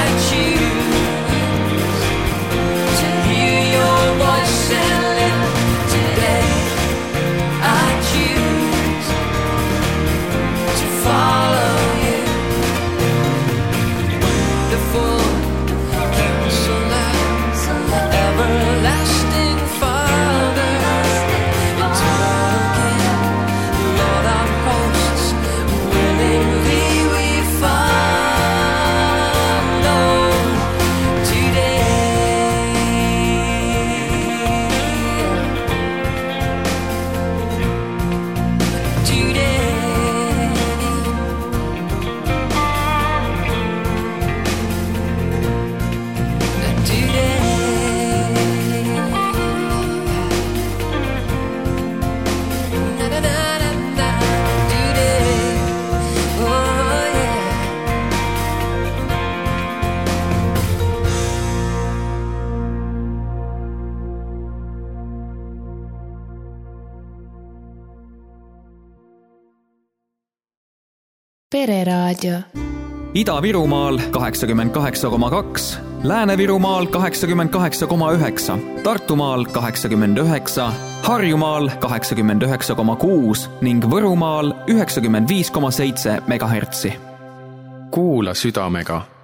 Pereraadio. Ida-Virumaal kaheksakümmend kaheksa koma kaks, Lääne-Virumaal kaheksakümmend kaheksa koma üheksa, Tartumaal kaheksakümmend üheksa, Harjumaal kaheksakümmend üheksa koma kuus ning Võrumaal üheksakümmend viis koma seitse megahertsi. Kuula südamega